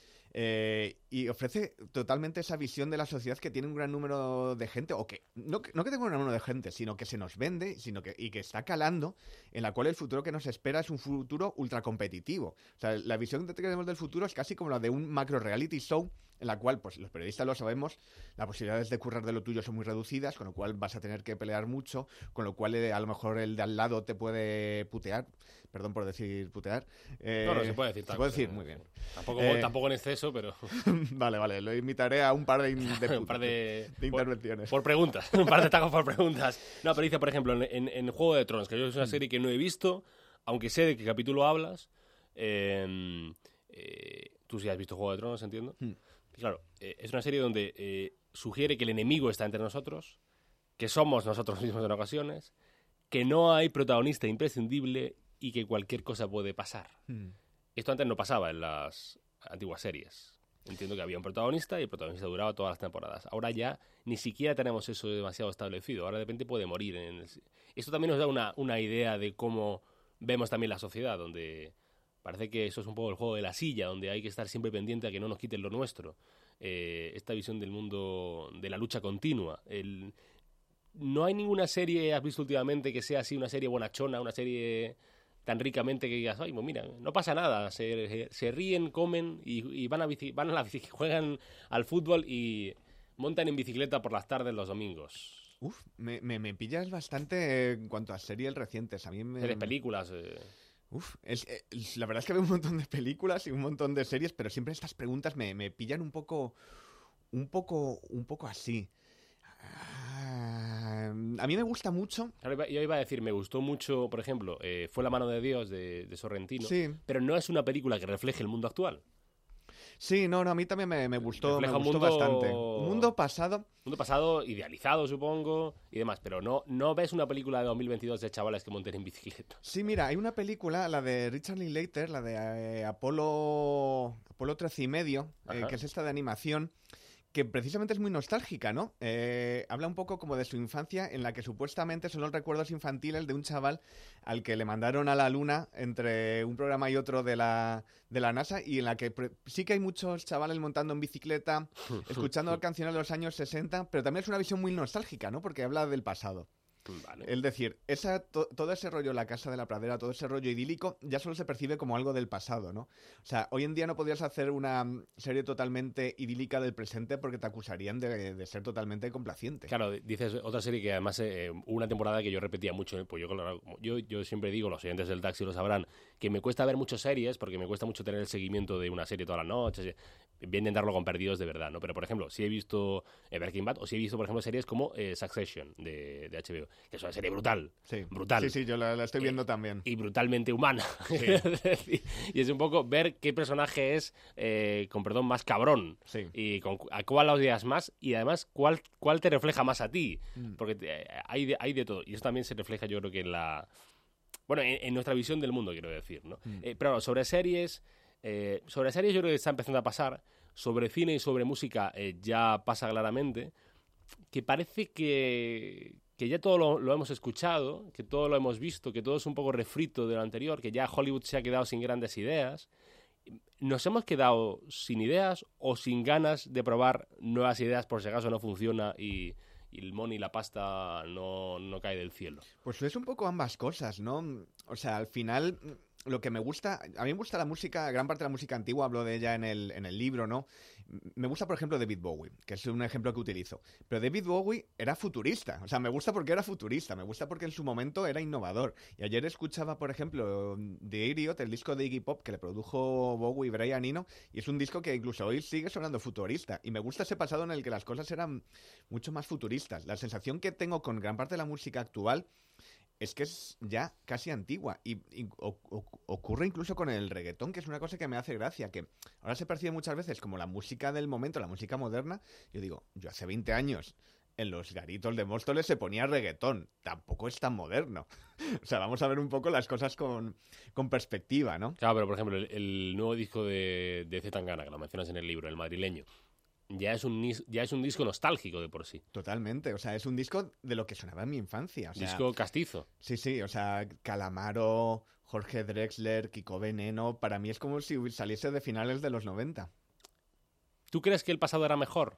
Eh, y ofrece totalmente esa visión de la sociedad que tiene un gran número de gente, o que no, que- no que tenga un gran número de gente, sino que se nos vende, sino que, y que está calando, en la cual el futuro que nos espera es un futuro ultra competitivo. O sea, la visión que tenemos del futuro es casi como la de un macro reality show, en la cual, pues los periodistas lo sabemos, las posibilidades de currar de lo tuyo son muy reducidas, con lo cual vas a tener que pelear mucho, con lo cual eh, a lo mejor el de al lado te puede putear, perdón por decir putear. Eh, No, no, se puede decir Se tal puede cosa, decir, ¿no? muy bien. Tampoco, Eh, tampoco en exceso, pero... Vale, vale, lo invitaré a un par de, in- de, un par de, de intervenciones. Por, por preguntas, un par de tacos por preguntas. No, pero dice, por ejemplo, en, en, en Juego de Tronos, que yo es una serie que no he visto, aunque sé de qué capítulo hablas. eh, eh, tú sí has visto Juego de Tronos, entiendo. Hmm. Claro, eh, es una serie donde eh, sugiere que el enemigo está entre nosotros, que somos nosotros mismos en ocasiones, que no hay protagonista imprescindible y que cualquier cosa puede pasar. Hmm. Esto antes no pasaba en las antiguas series. Entiendo que había un protagonista y el protagonista duraba todas las temporadas. Ahora ya ni siquiera tenemos eso demasiado establecido. Ahora de repente puede morir. En el... Esto también nos da una, una idea de cómo vemos también la sociedad, donde parece que eso es un poco el juego de la silla, donde hay que estar siempre pendiente a que no nos quiten lo nuestro. Eh, esta visión del mundo, de la lucha continua. El... No hay ninguna serie, has visto últimamente, que sea así una serie bonachona, una serie tan ricamente que digas, ay, pues mira, no pasa nada, se, se ríen, comen y, y van a bici, van a la bici, juegan al fútbol y montan en bicicleta por las tardes los domingos. Uf, me, me, me pillas bastante en cuanto a series recientes. A mí me... Series, películas... Eh... Uf, es, es, la verdad es que veo un montón de películas y un montón de series, pero siempre estas preguntas me, me pillan un poco, un poco, un poco así. Ah, a mí me gusta mucho. Claro, yo iba a decir, me gustó mucho, por ejemplo, eh, Fue la mano de Dios de, de Sorrentino, Sí. pero no es una película que refleje el mundo actual. Sí, no, no, a mí también me, me gustó, me Refleja un gustó mundo- bastante. Un mundo pasado. Mundo pasado, idealizado, supongo, y demás, pero no, no ves una película de dos mil veintidós de chavales que monten en bicicleta. Sí, mira, hay una película, la de Richard Linklater, la de eh, Apolo, Apolo trece y medio, eh, Ajá. que es esta de animación, que precisamente es muy nostálgica, ¿no? Eh, habla un poco como de su infancia, en la que supuestamente son los recuerdos infantiles de un chaval al que le mandaron a la luna entre un programa y otro de la, de la NASA, y en la que pre- sí que hay muchos chavales montando en bicicleta, escuchando canciones de los años sesenta, pero también es una visión muy nostálgica, ¿no? Porque habla del pasado. Vale. Es decir, esa, to- todo ese rollo, La Casa de la Pradera, todo ese rollo idílico, ya solo se percibe como algo del pasado, ¿no? O sea, hoy en día no podrías hacer una mm, serie totalmente idílica del presente porque te acusarían de, de ser totalmente complaciente. Claro, dices otra serie que además eh, hubo una temporada que yo repetía mucho, ¿eh? Pues yo, claro, como- yo, yo siempre digo, los oyentes del taxi lo sabrán, que me cuesta ver muchas series porque me cuesta mucho tener el seguimiento de una serie todas las noches. eh, Voy a intentarlo con perdidos de verdad, ¿no? Pero, por ejemplo, si he visto eh, Breaking Bad o si he visto, por ejemplo, series como eh, Succession de, de H B O, que es una serie brutal, Sí. brutal. Sí, sí, yo la, la estoy viendo también. Y brutalmente humana. Es decir, y es un poco ver qué personaje es, eh, con perdón, más cabrón. Sí. Y con, cu- a cuál odias más y además cuál, cuál te refleja más a ti. Mm. Porque te- hay, de, hay de todo. Y eso también se refleja, yo creo que en la... Bueno, en, en nuestra visión del mundo, quiero decir, ¿no? Mm. Eh, pero sobre series... eh, sobre series yo creo que está empezando a pasar. Sobre cine y sobre música eh, ya pasa claramente. que parece que, que ya todo lo, lo hemos escuchado, que todo lo hemos visto, que todo es un poco refrito de lo anterior, que ya Hollywood se ha quedado sin grandes ideas. ¿Nos hemos quedado sin ideas o sin ganas de probar nuevas ideas por si acaso no funciona y, y el money, la pasta no, no cae del cielo? Pues es un poco ambas cosas, ¿no? O sea, al final, lo que me gusta... A mí me gusta la música, gran parte de la música antigua, hablo de ella en el, en el libro, ¿no? Me gusta, por ejemplo, David Bowie, que es un ejemplo que utilizo. Pero David Bowie era futurista. O sea, me gusta porque era futurista. Me gusta porque en su momento era innovador. Y ayer escuchaba, por ejemplo, The Idiot, el disco de Iggy Pop que le produjo Bowie y Brian Eno. Y es un disco que incluso hoy sigue sonando futurista. Y me gusta ese pasado en el que las cosas eran mucho más futuristas. La sensación que tengo con gran parte de la música actual es que es ya casi antigua y, y o, o, ocurre incluso con el reggaetón, que es una cosa que me hace gracia, que ahora se percibe muchas veces como la música del momento, la música moderna. Yo digo, yo hace veinte años en los garitos de Móstoles se ponía reggaetón, tampoco es tan moderno. O sea, vamos a ver un poco las cosas con, con perspectiva, ¿no? Claro, pero por ejemplo, el, el nuevo disco de, de C. Tangana, que lo mencionas en el libro, el madrileño, ya es un ya es un disco nostálgico de por sí. Totalmente, o sea, es un disco de lo que sonaba en mi infancia. O sea, disco castizo. Sí, sí, o sea, Calamaro, Jorge Drexler, Kiko Veneno, para mí es como si saliese de finales de los noventa. ¿Tú crees que el pasado era mejor?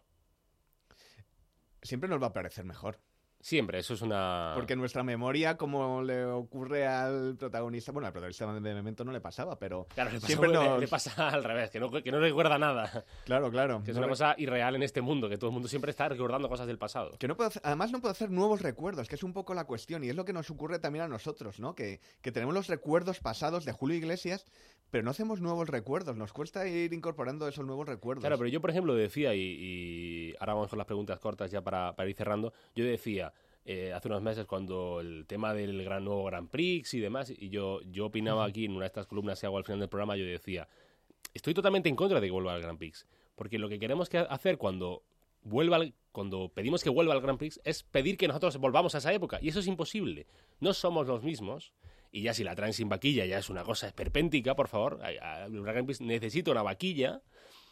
Siempre nos va a parecer mejor. Siempre, eso es una... Porque nuestra memoria, como le ocurre al protagonista... Bueno, al protagonista de Memento no le pasaba, pero... Claro, le pasa, siempre nos... le, le pasa al revés, que no, que no recuerda nada. Claro, claro. Que es no una re... cosa irreal en este mundo, que todo el mundo siempre está recordando cosas del pasado. Que no puedo hacer... Además no puedo hacer nuevos recuerdos, que es un poco la cuestión, y es lo que nos ocurre también a nosotros, ¿no? Que, que tenemos los recuerdos pasados de Julio Iglesias, pero no hacemos nuevos recuerdos, nos cuesta ir incorporando esos nuevos recuerdos. Claro, pero yo, por ejemplo, decía, y, y ahora vamos con las preguntas cortas ya para, para ir cerrando, yo decía... Eh, hace unos meses cuando el tema del gran nuevo Grand Prix y demás, y yo, yo opinaba aquí en una de estas columnas que hago al final del programa, yo decía, estoy totalmente en contra de que vuelva al Grand Prix, porque lo que queremos que hacer cuando vuelva al, cuando pedimos que vuelva al Grand Prix es pedir que nosotros volvamos a esa época, y eso es imposible, no somos los mismos, y ya si la traen sin vaquilla ya es una cosa esperpéntica, por favor, el Grand Prix necesita una vaquilla,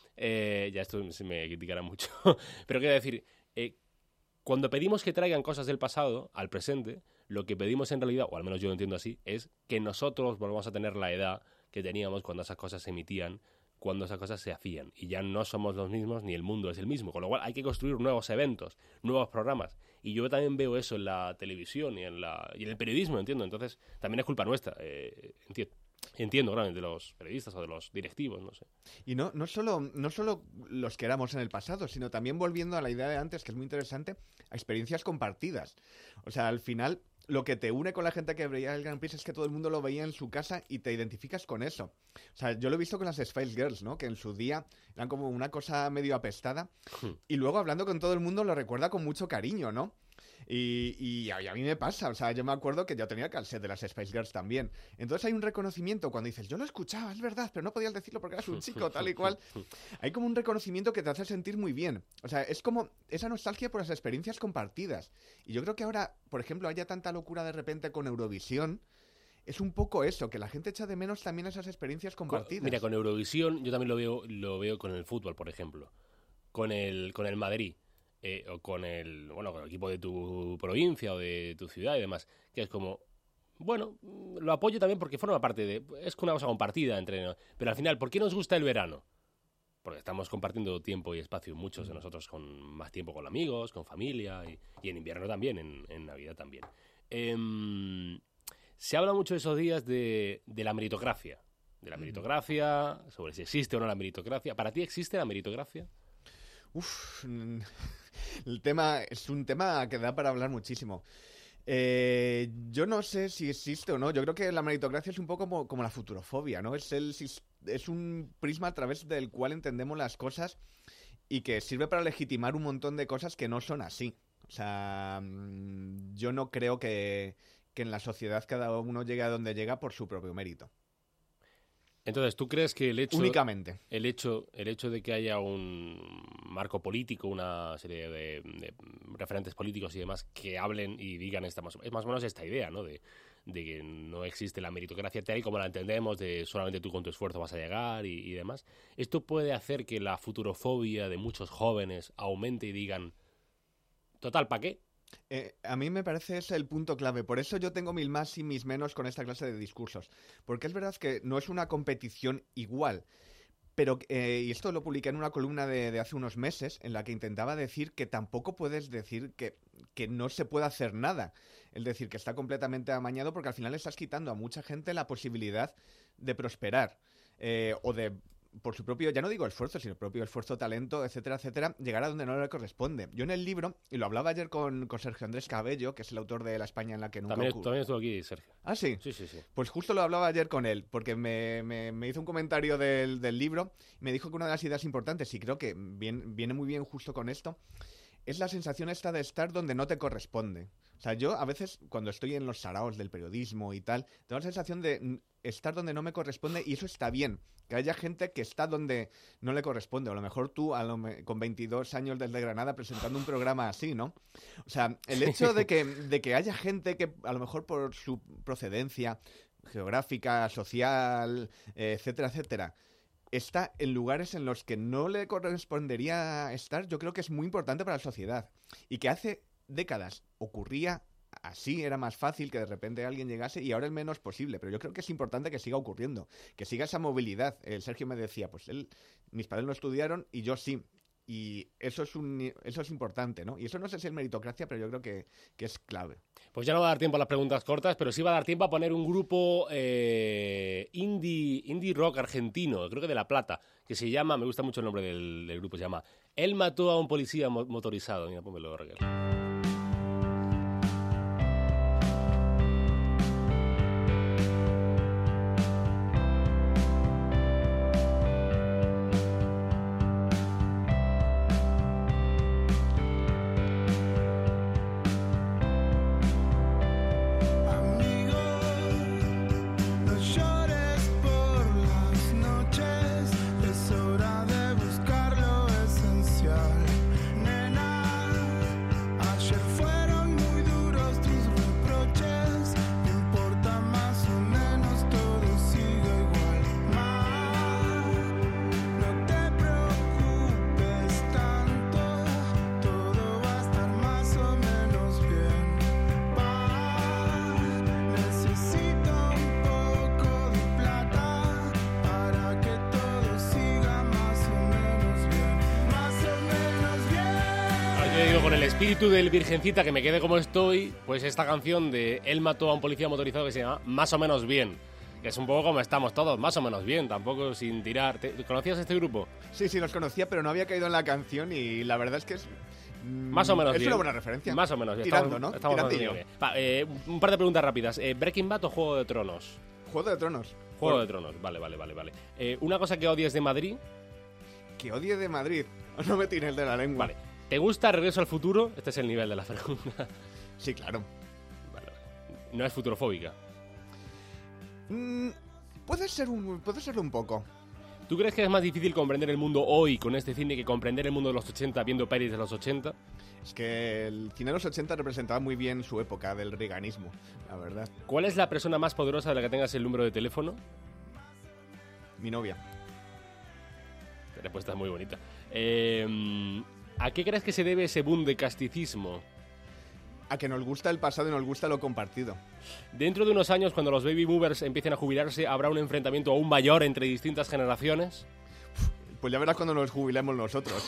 eh, ya esto se me criticará mucho, pero quiero decir, eh, cuando pedimos que traigan cosas del pasado al presente, lo que pedimos en realidad, o al menos yo lo entiendo así, es que nosotros volvamos a tener la edad que teníamos cuando esas cosas se emitían, cuando esas cosas se hacían. Y ya no somos los mismos ni el mundo es el mismo. Con lo cual hay que construir nuevos eventos, nuevos programas. Y yo también veo eso en la televisión y en, la, y en el periodismo, entiendo. Entonces también es culpa nuestra, eh, entiendo. Entiendo, claro, de los periodistas o de los directivos, no sé. Y no, no, solo, no solo los que éramos en el pasado, sino también volviendo a la idea de antes, que es muy interesante, a experiencias compartidas. O sea, al final, lo que te une con la gente que veía el Grand Prix es que todo el mundo lo veía en su casa y te identificas con eso. O sea, yo lo he visto con las Spice Girls, ¿no? Que en su día eran como una cosa medio apestada. Hmm. Y luego, hablando con todo el mundo, lo recuerda con mucho cariño, ¿no? Y, y, a, y a mí me pasa, o sea, yo me acuerdo que yo tenía el cassette de las Spice Girls también. Entonces hay un reconocimiento cuando dices, yo lo escuchaba, es verdad, pero no podías decirlo porque eras un chico, tal y cual. Hay como un reconocimiento que te hace sentir muy bien. O sea, es como esa nostalgia por las experiencias compartidas. Y yo creo que ahora, por ejemplo, haya tanta locura de repente con Eurovisión, es un poco eso, que la gente echa de menos también esas experiencias compartidas. Mira, con Eurovisión yo también lo veo, lo veo con el fútbol, por ejemplo. Con el, con el Madrid. Eh, o con el bueno con el equipo de tu provincia o de tu ciudad y demás, que es como, bueno, lo apoyo también porque forma parte de, es una cosa compartida entre, pero al final, ¿por qué nos gusta el verano? Porque estamos compartiendo tiempo y espacio, muchos de nosotros con más tiempo con amigos, con familia, y, y en invierno también, en, en Navidad también. Eh, se habla mucho esos días de, de la meritocracia, de la meritocracia, sobre si existe o no la meritocracia. ¿Para ti existe la meritocracia? Uf, el tema es un tema que da para hablar muchísimo. Eh, yo no sé si existe o no. Yo creo que la meritocracia es un poco como, como la futurofobia, ¿no? Es, el, es un prisma a través del cual entendemos las cosas y que sirve para legitimar un montón de cosas que no son así. O sea, yo no creo que, que en la sociedad cada uno llegue a donde llega por su propio mérito. Entonces, ¿tú crees que el hecho únicamente el hecho el hecho de que haya un marco político, una serie de, de referentes políticos y demás que hablen y digan esta más, es más o menos esta idea, ¿no? De, de que no existe la meritocracia tal y como la entendemos, de solamente tú con tu esfuerzo vas a llegar y, y demás. Esto puede hacer que la futurofobia de muchos jóvenes aumente y digan, Total, ¿para qué? Eh, a mí me parece ese el punto clave. Por eso yo tengo mil más y mis menos con esta clase de discursos. Porque es verdad que no es una competición igual. Pero, eh, y esto lo publiqué en una columna de, de hace unos meses, en la que intentaba decir que tampoco puedes decir que, que no se puede hacer nada. Es decir, que está completamente amañado, porque al final estás quitando a mucha gente la posibilidad de prosperar. Eh, o de, por su propio, ya no digo esfuerzo, sino propio esfuerzo, talento, etcétera, etcétera, llegar a donde no le corresponde. Yo en el libro, y lo hablaba ayer con, con Sergio Andrés Cabello, que es el autor de La España en la que nunca También, ocurre. también estuvo aquí, Sergio. ¿Ah, sí? Sí, sí, sí. Pues justo lo hablaba ayer con él, porque me, me, me hizo un comentario del, del libro, y me dijo que una de las ideas importantes, y creo que bien, viene muy bien justo con esto, es la sensación esta de estar donde no te corresponde. O sea, yo a veces, cuando estoy en los saraos del periodismo y tal, tengo la sensación de estar donde no me corresponde, y eso está bien. Que haya gente que está donde no le corresponde. O a lo mejor tú, a lo me- con veintidós años desde Granada, presentando un programa así, ¿no? O sea, el hecho de que, de que haya gente que, a lo mejor por su procedencia geográfica, social, eh, etcétera, etcétera, está en lugares en los que no le correspondería estar, yo creo que es muy importante para la sociedad. Y que hace décadas ocurría así, era más fácil que de repente alguien llegase, y ahora es menos posible. Pero yo creo que es importante que siga ocurriendo, que siga esa movilidad. El Sergio me decía, pues él, mis padres lo estudiaron y yo sí. Y eso es un eso es importante, ¿no? Y eso no sé si es meritocracia, pero yo creo que, que es clave. Pues ya no va a dar tiempo a las preguntas cortas, pero sí va a dar tiempo a poner un grupo eh, indie, indie rock argentino, creo que de La Plata, que se llama, me gusta mucho el nombre del, del grupo, se llama Él mató a un policía mo- motorizado. Mira, pónmelo, Raquel. No llores por las noches, es hora de buscar lo esencial. Nena, ayer fueron muy duros tus reproches, no importa más o menos, todo sigue igual. Ma, no te preocupes tanto, todo va a estar más o menos bien. Pa, necesito un poco de plata para que todo siga más o menos bien, más o menos bien. Ahora yo digo, con el espíritu del Virgencita, que me quede como estoy, pues esta canción de Él mató a un policía motorizado, que se llama Más o menos bien, que es un poco como estamos todos, más o menos bien, tampoco sin tirar. ¿Te- ¿Conocías este grupo? Sí, sí, los conocía, pero no había caído en la canción, y la verdad es que es... mm, Más o menos es bien. una buena referencia. Más o menos bien. Tirando, Estamos- ¿no? estamos Tirandillo. bien. Va, eh, un par de preguntas rápidas. Eh, ¿Breaking Bad o Juego de Tronos? Juego de Tronos. Juego Por- de Tronos, vale, vale, vale. vale. Eh, una cosa que odies de Madrid. Que odie de Madrid. No me tires de la lengua. Vale. ¿Te gusta Regreso al Futuro? Este es el nivel de la pregunta. Sí, claro. Vale, vale. No es futurofóbica. Mm, puede ser un, puede serlo un poco. ¿Tú crees que es más difícil comprender el mundo hoy con este cine que comprender el mundo de los ochenta viendo pelis de los ochenta? Es que el cine de los ochenta representaba muy bien su época del reaganismo, la verdad. ¿Cuál es la persona más poderosa de la que tengas el número de teléfono? Mi novia. La respuesta es muy bonita. Eh, ¿A qué crees que se debe ese boom de casticismo? A que nos gusta el pasado y nos gusta lo compartido. Dentro de unos años, cuando los baby boomers empiecen a jubilarse, ¿habrá un enfrentamiento aún mayor entre distintas generaciones? Pues ya verás cuando nos jubilemos nosotros.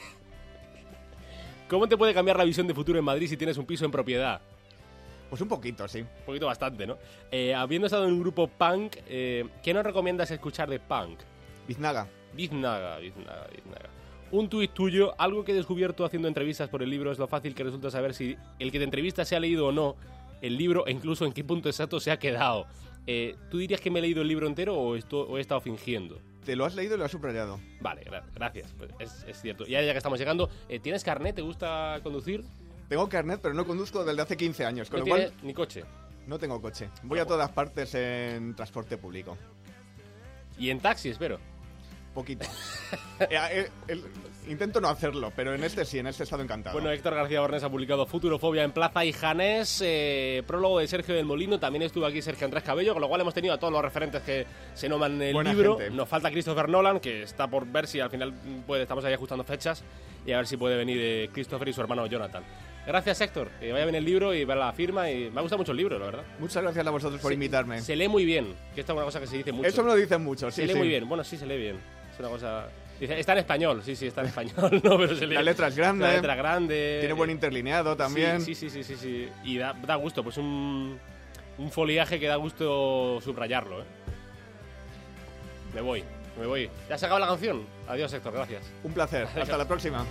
¿Cómo te puede cambiar la visión de futuro en Madrid si tienes un piso en propiedad? Pues un poquito, sí. Un poquito bastante, ¿no? Eh, habiendo estado en un grupo punk, eh, ¿qué nos recomiendas escuchar de punk? Biznaga. Biznaga, Biznaga, Biznaga. Un tuit tuyo, algo que he descubierto haciendo entrevistas por el libro es lo fácil que resulta saber si el que te entrevista se ha leído o no el libro e incluso en qué punto exacto se ha quedado. Eh, ¿Tú dirías que me he leído el libro entero o, esto, o he estado fingiendo? Te lo has leído y lo has subrayado. Vale, gra- gracias. Pues es, es cierto. Ya, ya que estamos llegando, eh, ¿tienes carnet? ¿Te gusta conducir? Tengo carnet, pero no conduzco desde hace quince años, con No lo tienes cual ni coche. no tengo coche. Voy a todas partes en transporte público. Y en taxi, espero. Poquito. Eh, eh, el- intento no hacerlo, pero en este sí, en este he estado encantado. Bueno, Héctor García Bornés ha publicado Futurofobia en Plaza y Janés, eh, prólogo de Sergio del Molino, también estuvo aquí Sergio Andrés Cabello, con lo cual hemos tenido a todos los referentes que se nombran en el Buena libro. gente. Nos falta Christopher Nolan, que está por ver si al final puede, estamos ahí ajustando fechas, y a ver si puede venir eh, Christopher y su hermano Jonathan. Gracias, Héctor. Que vaya bien el libro y ver la firma. Y me ha gustado mucho el libro, la verdad. Muchas gracias a vosotros por se, invitarme. Se lee muy bien, que esta es una cosa que se dice mucho. Eso me lo dicen mucho, sí, Se lee sí. muy bien. Bueno, sí, se lee bien. Es una cosa... Dice, está en español, sí, sí, está en español, no, pero se lee. La letra es grande. La letra grande. Tiene buen interlineado también. Sí, sí, sí, sí, sí. sí. Y da, da gusto, pues un, un foliaje que da gusto subrayarlo, ¿eh? Me voy, me voy. Ya se acaba la canción. Adiós, Héctor, gracias. Un placer. Adiós. Hasta la próxima.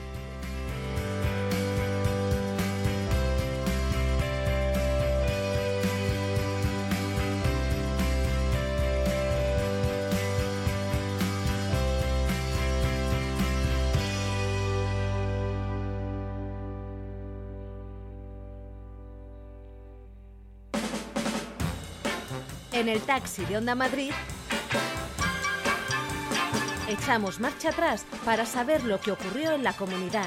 En el taxi de Onda Madrid echamos marcha atrás para saber lo que ocurrió en la comunidad.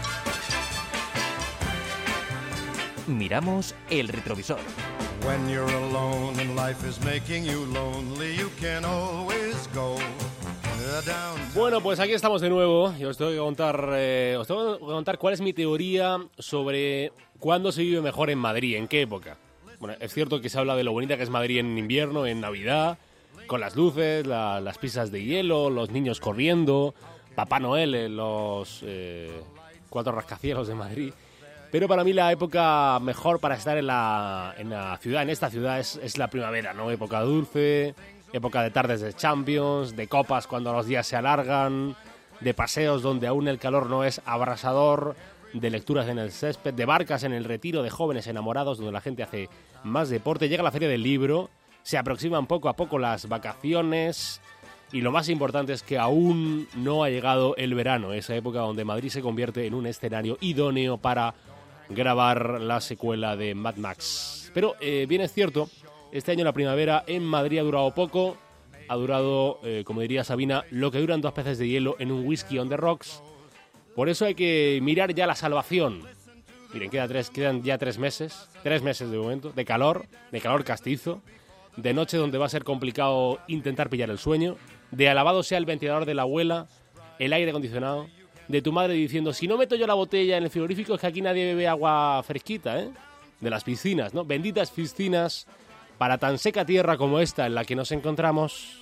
Miramos el retrovisor. When you're alone and life is making you lonely, you can always go down. Bueno, pues aquí estamos de nuevo y os tengo que contar, eh, os tengo que contar cuál es mi teoría sobre cuándo se vive mejor en Madrid, en qué época. Bueno, es cierto que se habla de lo bonita que es Madrid en invierno, en Navidad, con las luces, la, las pistas de hielo, los niños corriendo, Papá Noel en los eh, cuatro rascacielos de Madrid. Pero para mí la época mejor para estar en la, en la ciudad, en esta ciudad, es, es la primavera, ¿no? Época dulce, época de tardes de Champions, de copas cuando los días se alargan, de paseos donde aún el calor no es abrasador, de lecturas en el césped, de barcas en el retiro, de jóvenes enamorados donde la gente hace más deporte. Llega la feria del libro, se aproximan poco a poco las vacaciones y lo más importante es que aún no ha llegado el verano, esa época donde Madrid se convierte en un escenario idóneo para grabar la secuela de Mad Max. Pero eh, bien es cierto, este año la primavera en Madrid ha durado poco, ha durado, eh, como diría Sabina, lo que duran dos peces de hielo en un whisky on the rocks. Por eso hay que mirar ya la salvación. Miren, queda tres, quedan ya tres meses, tres meses de momento, de calor, de calor castizo, de noche donde va a ser complicado intentar pillar el sueño, de alabado sea el ventilador de la abuela, el aire acondicionado, de tu madre diciendo, si no meto yo la botella en el frigorífico es que aquí nadie bebe agua fresquita, ¿eh? De las piscinas, ¿no? Benditas piscinas para tan seca tierra como esta en la que nos encontramos.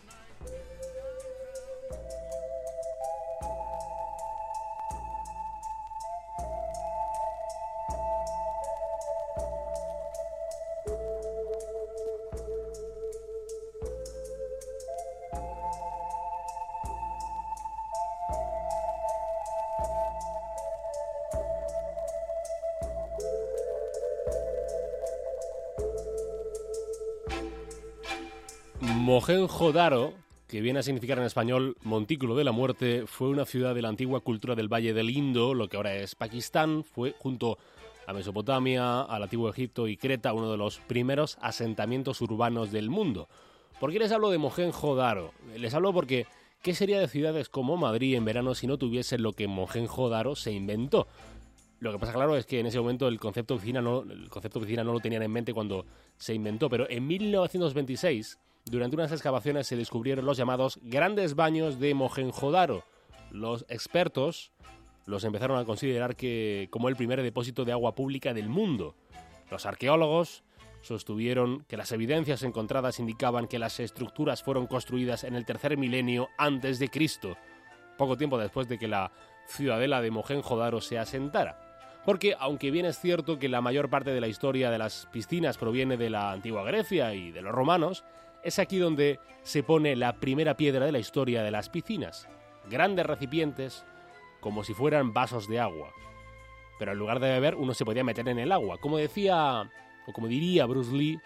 Mohenjo-Daro, que viene a significar en español Montículo de la Muerte, fue una ciudad de la antigua cultura del Valle del Indo, lo que ahora es Pakistán. Fue, junto a Mesopotamia, al antiguo Egipto y Creta, uno de los primeros asentamientos urbanos del mundo. ¿Por qué les hablo de Mohenjo-Daro? Les hablo porque ¿qué sería de ciudades como Madrid en verano si no tuviesen lo que Mohenjo-Daro se inventó? Lo que pasa, claro, es que en ese momento el concepto de oficina no, el concepto de oficina no lo tenían en mente cuando se inventó, pero en mil novecientos veintiséis... durante unas excavaciones se descubrieron los llamados grandes baños de Mohenjo-Daro. Los expertos los empezaron a considerar que como el primer depósito de agua pública del mundo. Los arqueólogos sostuvieron que las evidencias encontradas indicaban que las estructuras fueron construidas en el tercer milenio antes de Cristo, poco tiempo después de que la ciudadela de Mohenjo-Daro se asentara. Porque, aunque bien es cierto que la mayor parte de la historia de las piscinas proviene de la antigua Grecia y de los romanos, es aquí donde se pone la primera piedra de la historia de las piscinas. Grandes recipientes, como si fueran vasos de agua. Pero en lugar de beber, uno se podía meter en el agua. Como decía, o como diría Bruce Lee,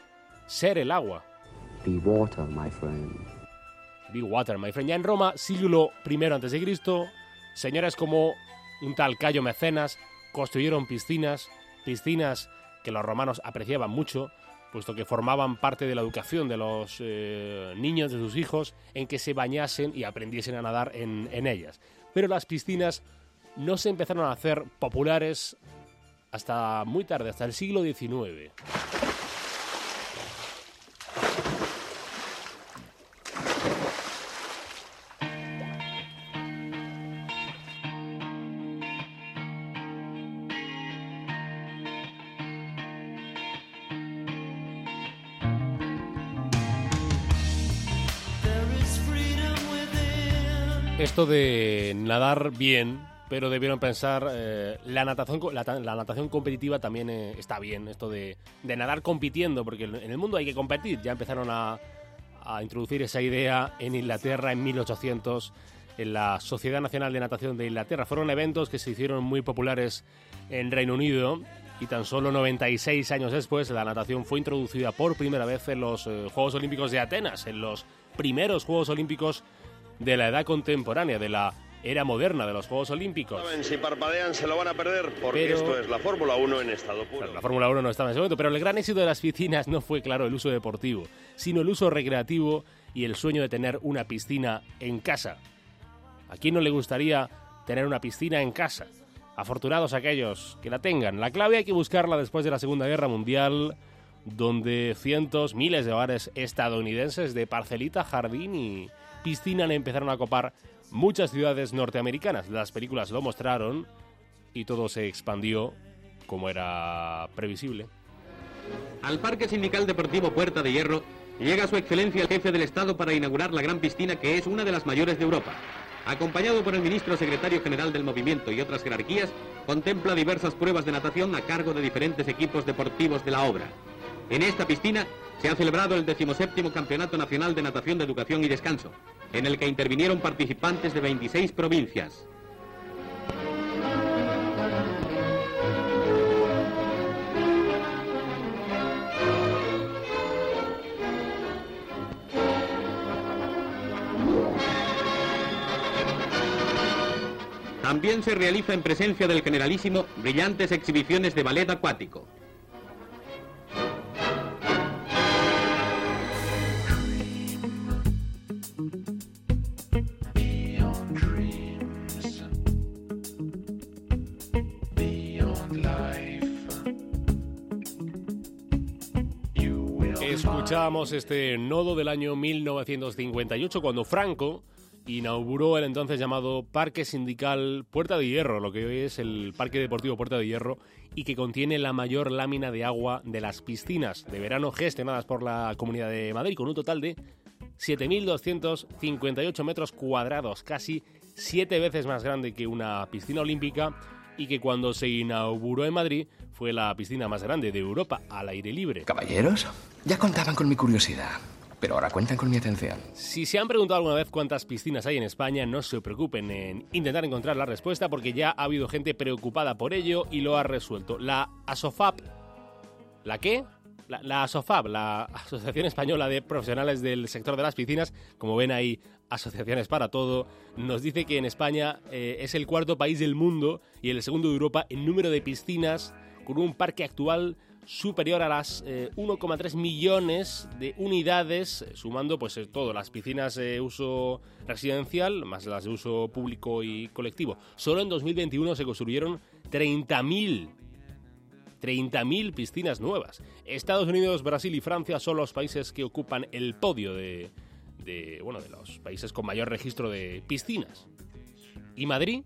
ser el agua. Be water, my friend. Be water, my friend. Ya en Roma, siglo primero antes de Cristo, señores como un tal Cayo Mecenas construyeron piscinas, piscinas que los romanos apreciaban mucho, puesto que formaban parte de la educación de los eh, niños, de sus hijos, en que se bañasen y aprendiesen a nadar en, en ellas. Pero las piscinas no se empezaron a hacer populares hasta muy tarde, hasta el siglo diecinueve. Esto de nadar bien, pero debieron pensar, eh, la, natación, la, la natación competitiva también eh, está bien, esto de, de nadar compitiendo, porque en el mundo hay que competir. Ya empezaron a, a introducir esa idea en Inglaterra en mil ochocientos, en la Sociedad Nacional de Natación de Inglaterra. Fueron eventos que se hicieron muy populares en Reino Unido y tan solo noventa y seis años después la natación fue introducida por primera vez en los eh, Juegos Olímpicos de Atenas, en los primeros Juegos Olímpicos de la edad contemporánea, de la era moderna de los Juegos Olímpicos. Si parpadean se lo van a perder porque pero, esto es la Fórmula uno en estado puro. Claro, la Fórmula uno no estaba en ese momento, pero el gran éxito de las piscinas no fue, claro, el uso deportivo, sino el uso recreativo y el sueño de tener una piscina en casa. ¿A quién no le gustaría tener una piscina en casa? Afortunados aquellos que la tengan. La clave hay que buscarla después de la Segunda Guerra Mundial, donde cientos, miles de hogares estadounidenses de parcelita, jardín y piscina le empezaron a copar muchas ciudades norteamericanas. Las películas lo mostraron y todo se expandió como era previsible. Al Parque Sindical Deportivo Puerta de Hierro llega su excelencia el jefe del Estado para inaugurar la gran piscina, que es una de las mayores de Europa. Acompañado por el ministro secretario general del movimiento y otras jerarquías, contempla diversas pruebas de natación a cargo de diferentes equipos deportivos de la obra. En esta piscina se ha celebrado el decimoséptimo Campeonato Nacional de Natación de Educación y Descanso, en el que intervinieron participantes de veintiséis provincias. También se realiza en presencia del Generalísimo brillantes exhibiciones de ballet acuático. Escuchábamos este nodo del año mil novecientos cincuenta y ocho cuando Franco inauguró el entonces llamado Parque Sindical Puerta de Hierro, lo que hoy es el Parque Deportivo Puerta de Hierro, y que contiene la mayor lámina de agua de las piscinas de verano gestionadas por la Comunidad de Madrid, con un total de siete mil doscientos cincuenta y ocho metros cuadrados, casi siete veces más grande que una piscina olímpica, y que cuando se inauguró en Madrid fue la piscina más grande de Europa al aire libre. Caballeros, ya contaban con mi curiosidad, pero ahora cuentan con mi atención. Si se han preguntado alguna vez cuántas piscinas hay en España, no se preocupen en intentar encontrar la respuesta, porque ya ha habido gente preocupada por ello y lo ha resuelto. La ASOFAP, ¿la qué? La, la ASOFAP, la Asociación Española de Profesionales del Sector de las Piscinas, como ven hay asociaciones para todo, nos dice que en España eh, es el cuarto país del mundo y el segundo de Europa en número de piscinas, con un parque actual superior a las eh, uno coma tres millones de unidades, sumando pues eh, todo, las piscinas de uso residencial, más las de uso público y colectivo. Solo en dos mil veintiuno se construyeron treinta mil piscinas nuevas. Estados Unidos, Brasil y Francia son los países que ocupan el podio de, de, bueno, de los países con mayor registro de piscinas. ¿Y Madrid?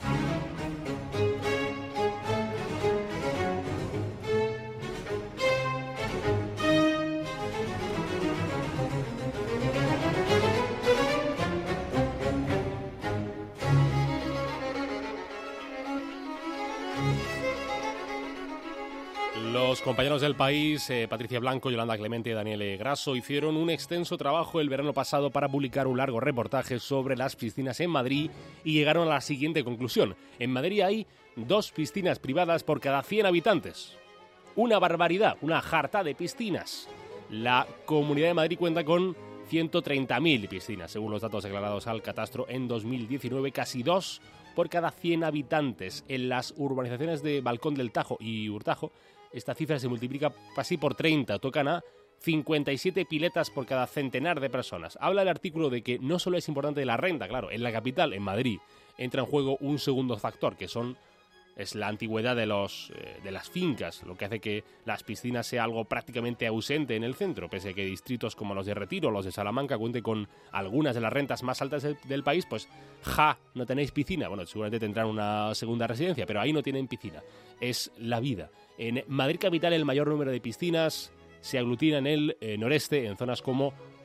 Los compañeros del País, eh, Patricia Blanco, Yolanda Clemente y Daniel Grasso, hicieron un extenso trabajo el verano pasado para publicar un largo reportaje sobre las piscinas en Madrid y llegaron a la siguiente conclusión. En Madrid hay dos piscinas privadas por cada cien habitantes. Una barbaridad, una jarta de piscinas. La Comunidad de Madrid cuenta con ciento treinta mil piscinas, según los datos declarados al catastro en dos mil diecinueve, casi dos por cada cien habitantes. En las urbanizaciones de Balcón del Tajo y Hurtajo, esta cifra se multiplica casi por treinta, tocan a cincuenta y siete piletas por cada centenar de personas. Habla el artículo de que no solo es importante la renta, claro, en la capital, en Madrid, entra en juego un segundo factor, que son es la antigüedad de, los, eh, de las fincas, lo que hace que las piscinas sea algo prácticamente ausente en el centro, pese a que distritos como los de Retiro o los de Salamanca cuenten con algunas de las rentas más altas del, del país, pues ja, no tenéis piscina. Bueno, seguramente tendrán una segunda residencia, pero ahí no tienen piscina. Es la vida. En Madrid capital el mayor número de piscinas se aglutina en el eh, noreste, en zonas como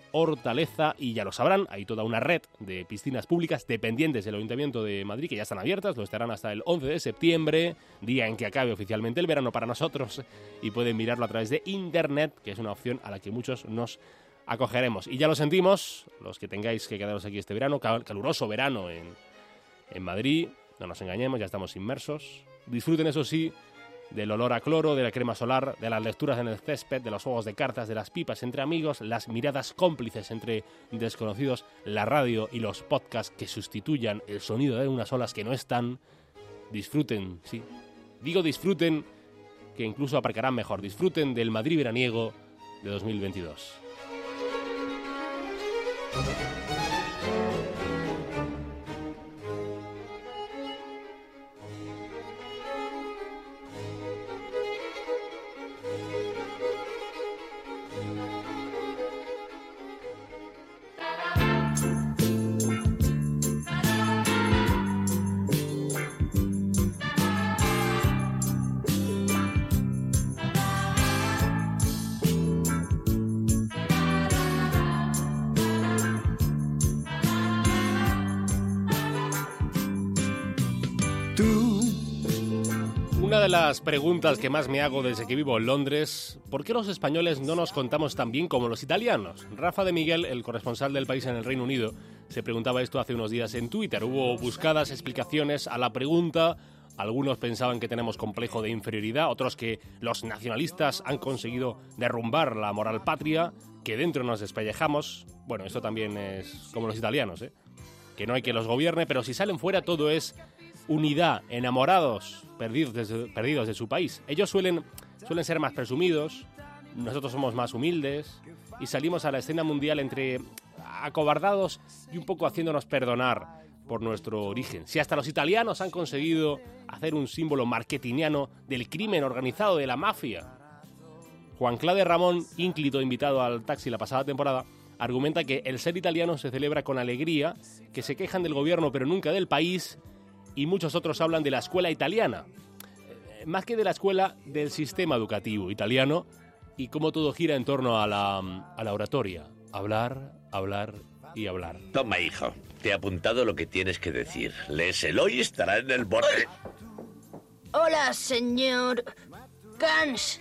Hortaleza, y ya lo sabrán, hay toda una red de piscinas públicas dependientes del Ayuntamiento de Madrid que ya están abiertas, lo estarán hasta el once de septiembre, día en que acabe oficialmente el verano para nosotros, y pueden mirarlo a través de internet, que es una opción a la que muchos nos acogeremos. Y ya lo sentimos, los que tengáis que quedaros aquí este verano, cal- caluroso verano en, en Madrid, no nos engañemos, ya estamos inmersos. Disfruten, eso sí, del olor a cloro, de la crema solar, de las lecturas en el césped, de los juegos de cartas, de las pipas entre amigos, las miradas cómplices entre desconocidos, la radio y los podcasts que sustituyan el sonido de unas olas que no están. Disfruten, sí, digo disfruten, que incluso aparcarán mejor. Disfruten del Madrid veraniego de dos mil veintidós. Una de las preguntas que más me hago desde que vivo en Londres, ¿por qué los españoles no nos contamos tan bien como los italianos? Rafa de Miguel, el corresponsal del país en el Reino Unido, se preguntaba esto hace unos días en Twitter. Hubo buscadas explicaciones a la pregunta. Algunos pensaban que tenemos complejo de inferioridad, otros que los nacionalistas han conseguido derrumbar la moral patria, que dentro nos despellejamos. Bueno, esto también es como los italianos, ¿eh? Que no hay que los gobierne, pero si salen fuera todo es unidad, enamorados, perdidos de, perdidos de su país. Ellos suelen, suelen ser más presumidos, nosotros somos más humildes y salimos a la escena mundial entre acobardados y un poco haciéndonos perdonar por nuestro origen. Si hasta los italianos han conseguido hacer un símbolo marketingiano del crimen organizado, de la mafia. Juan Claude Ramón, ínclito invitado al Taxi la pasada temporada, argumenta que el ser italiano se celebra con alegría, que se quejan del gobierno pero nunca del país, y muchos otros hablan de la escuela italiana, eh, más que de la escuela, del sistema educativo italiano y cómo todo gira en torno a la, a la oratoria. Hablar, hablar y hablar. Toma, hijo, te he apuntado lo que tienes que decir. Léeselo y estará en el bote. Hola, señor Gans.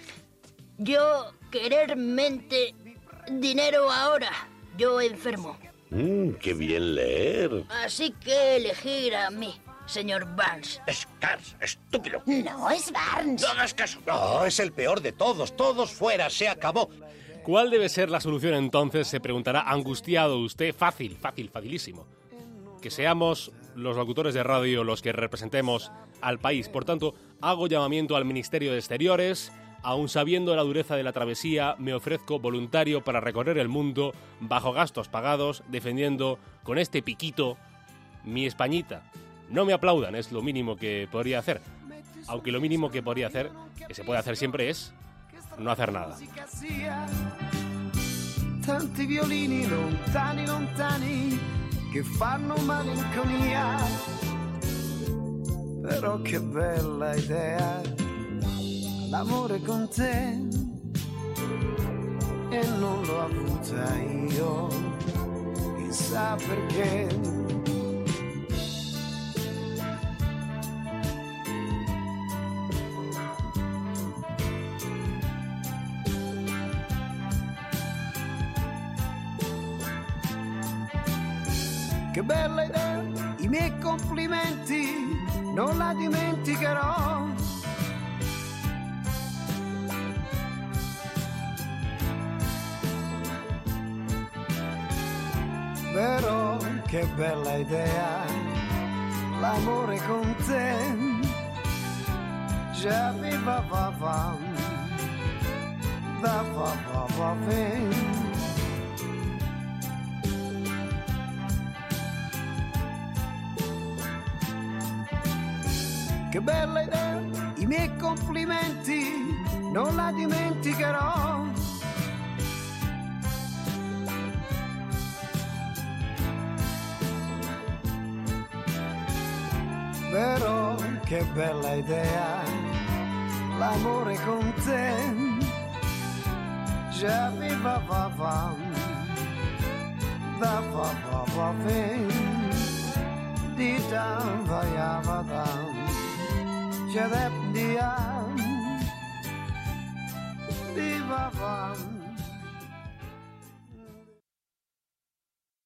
Yo querermente dinero ahora. Yo enfermo. Mmm, qué bien leer. Así que elegir a mí. Señor Barnes. Es Cars, estúpido. No, es Barnes. No hagas caso. No, es el peor de todos. Todos fuera, se acabó. ¿Cuál debe ser la solución entonces? Se preguntará angustiado usted. Fácil, fácil, facilísimo. Que seamos los locutores de radio los que representemos al país. Por tanto, hago llamamiento al Ministerio de Exteriores. Aun sabiendo la dureza de la travesía, me ofrezco voluntario para recorrer el mundo bajo gastos pagados, defendiendo con este piquito mi Españita. No me aplaudan, es lo mínimo que podría hacer. Aunque lo mínimo que podría hacer, que se puede hacer siempre, es no hacer nada. Tanti violini lontani, lontani, che fanno malinconia. Però che bella idea, l'amore con te. E non l'ho avuta io, chissà perché. Che bella idea, i miei complimenti, non la dimenticherò. Però che bella idea, l'amore con te. Già mi va va va, va va va va va. Che bella idea, i miei complimenti, non la dimenticherò. Però che bella idea, l'amore con te. Già mi va va va, da fa fa fa fin di tam va ya va dam che dep diam di va va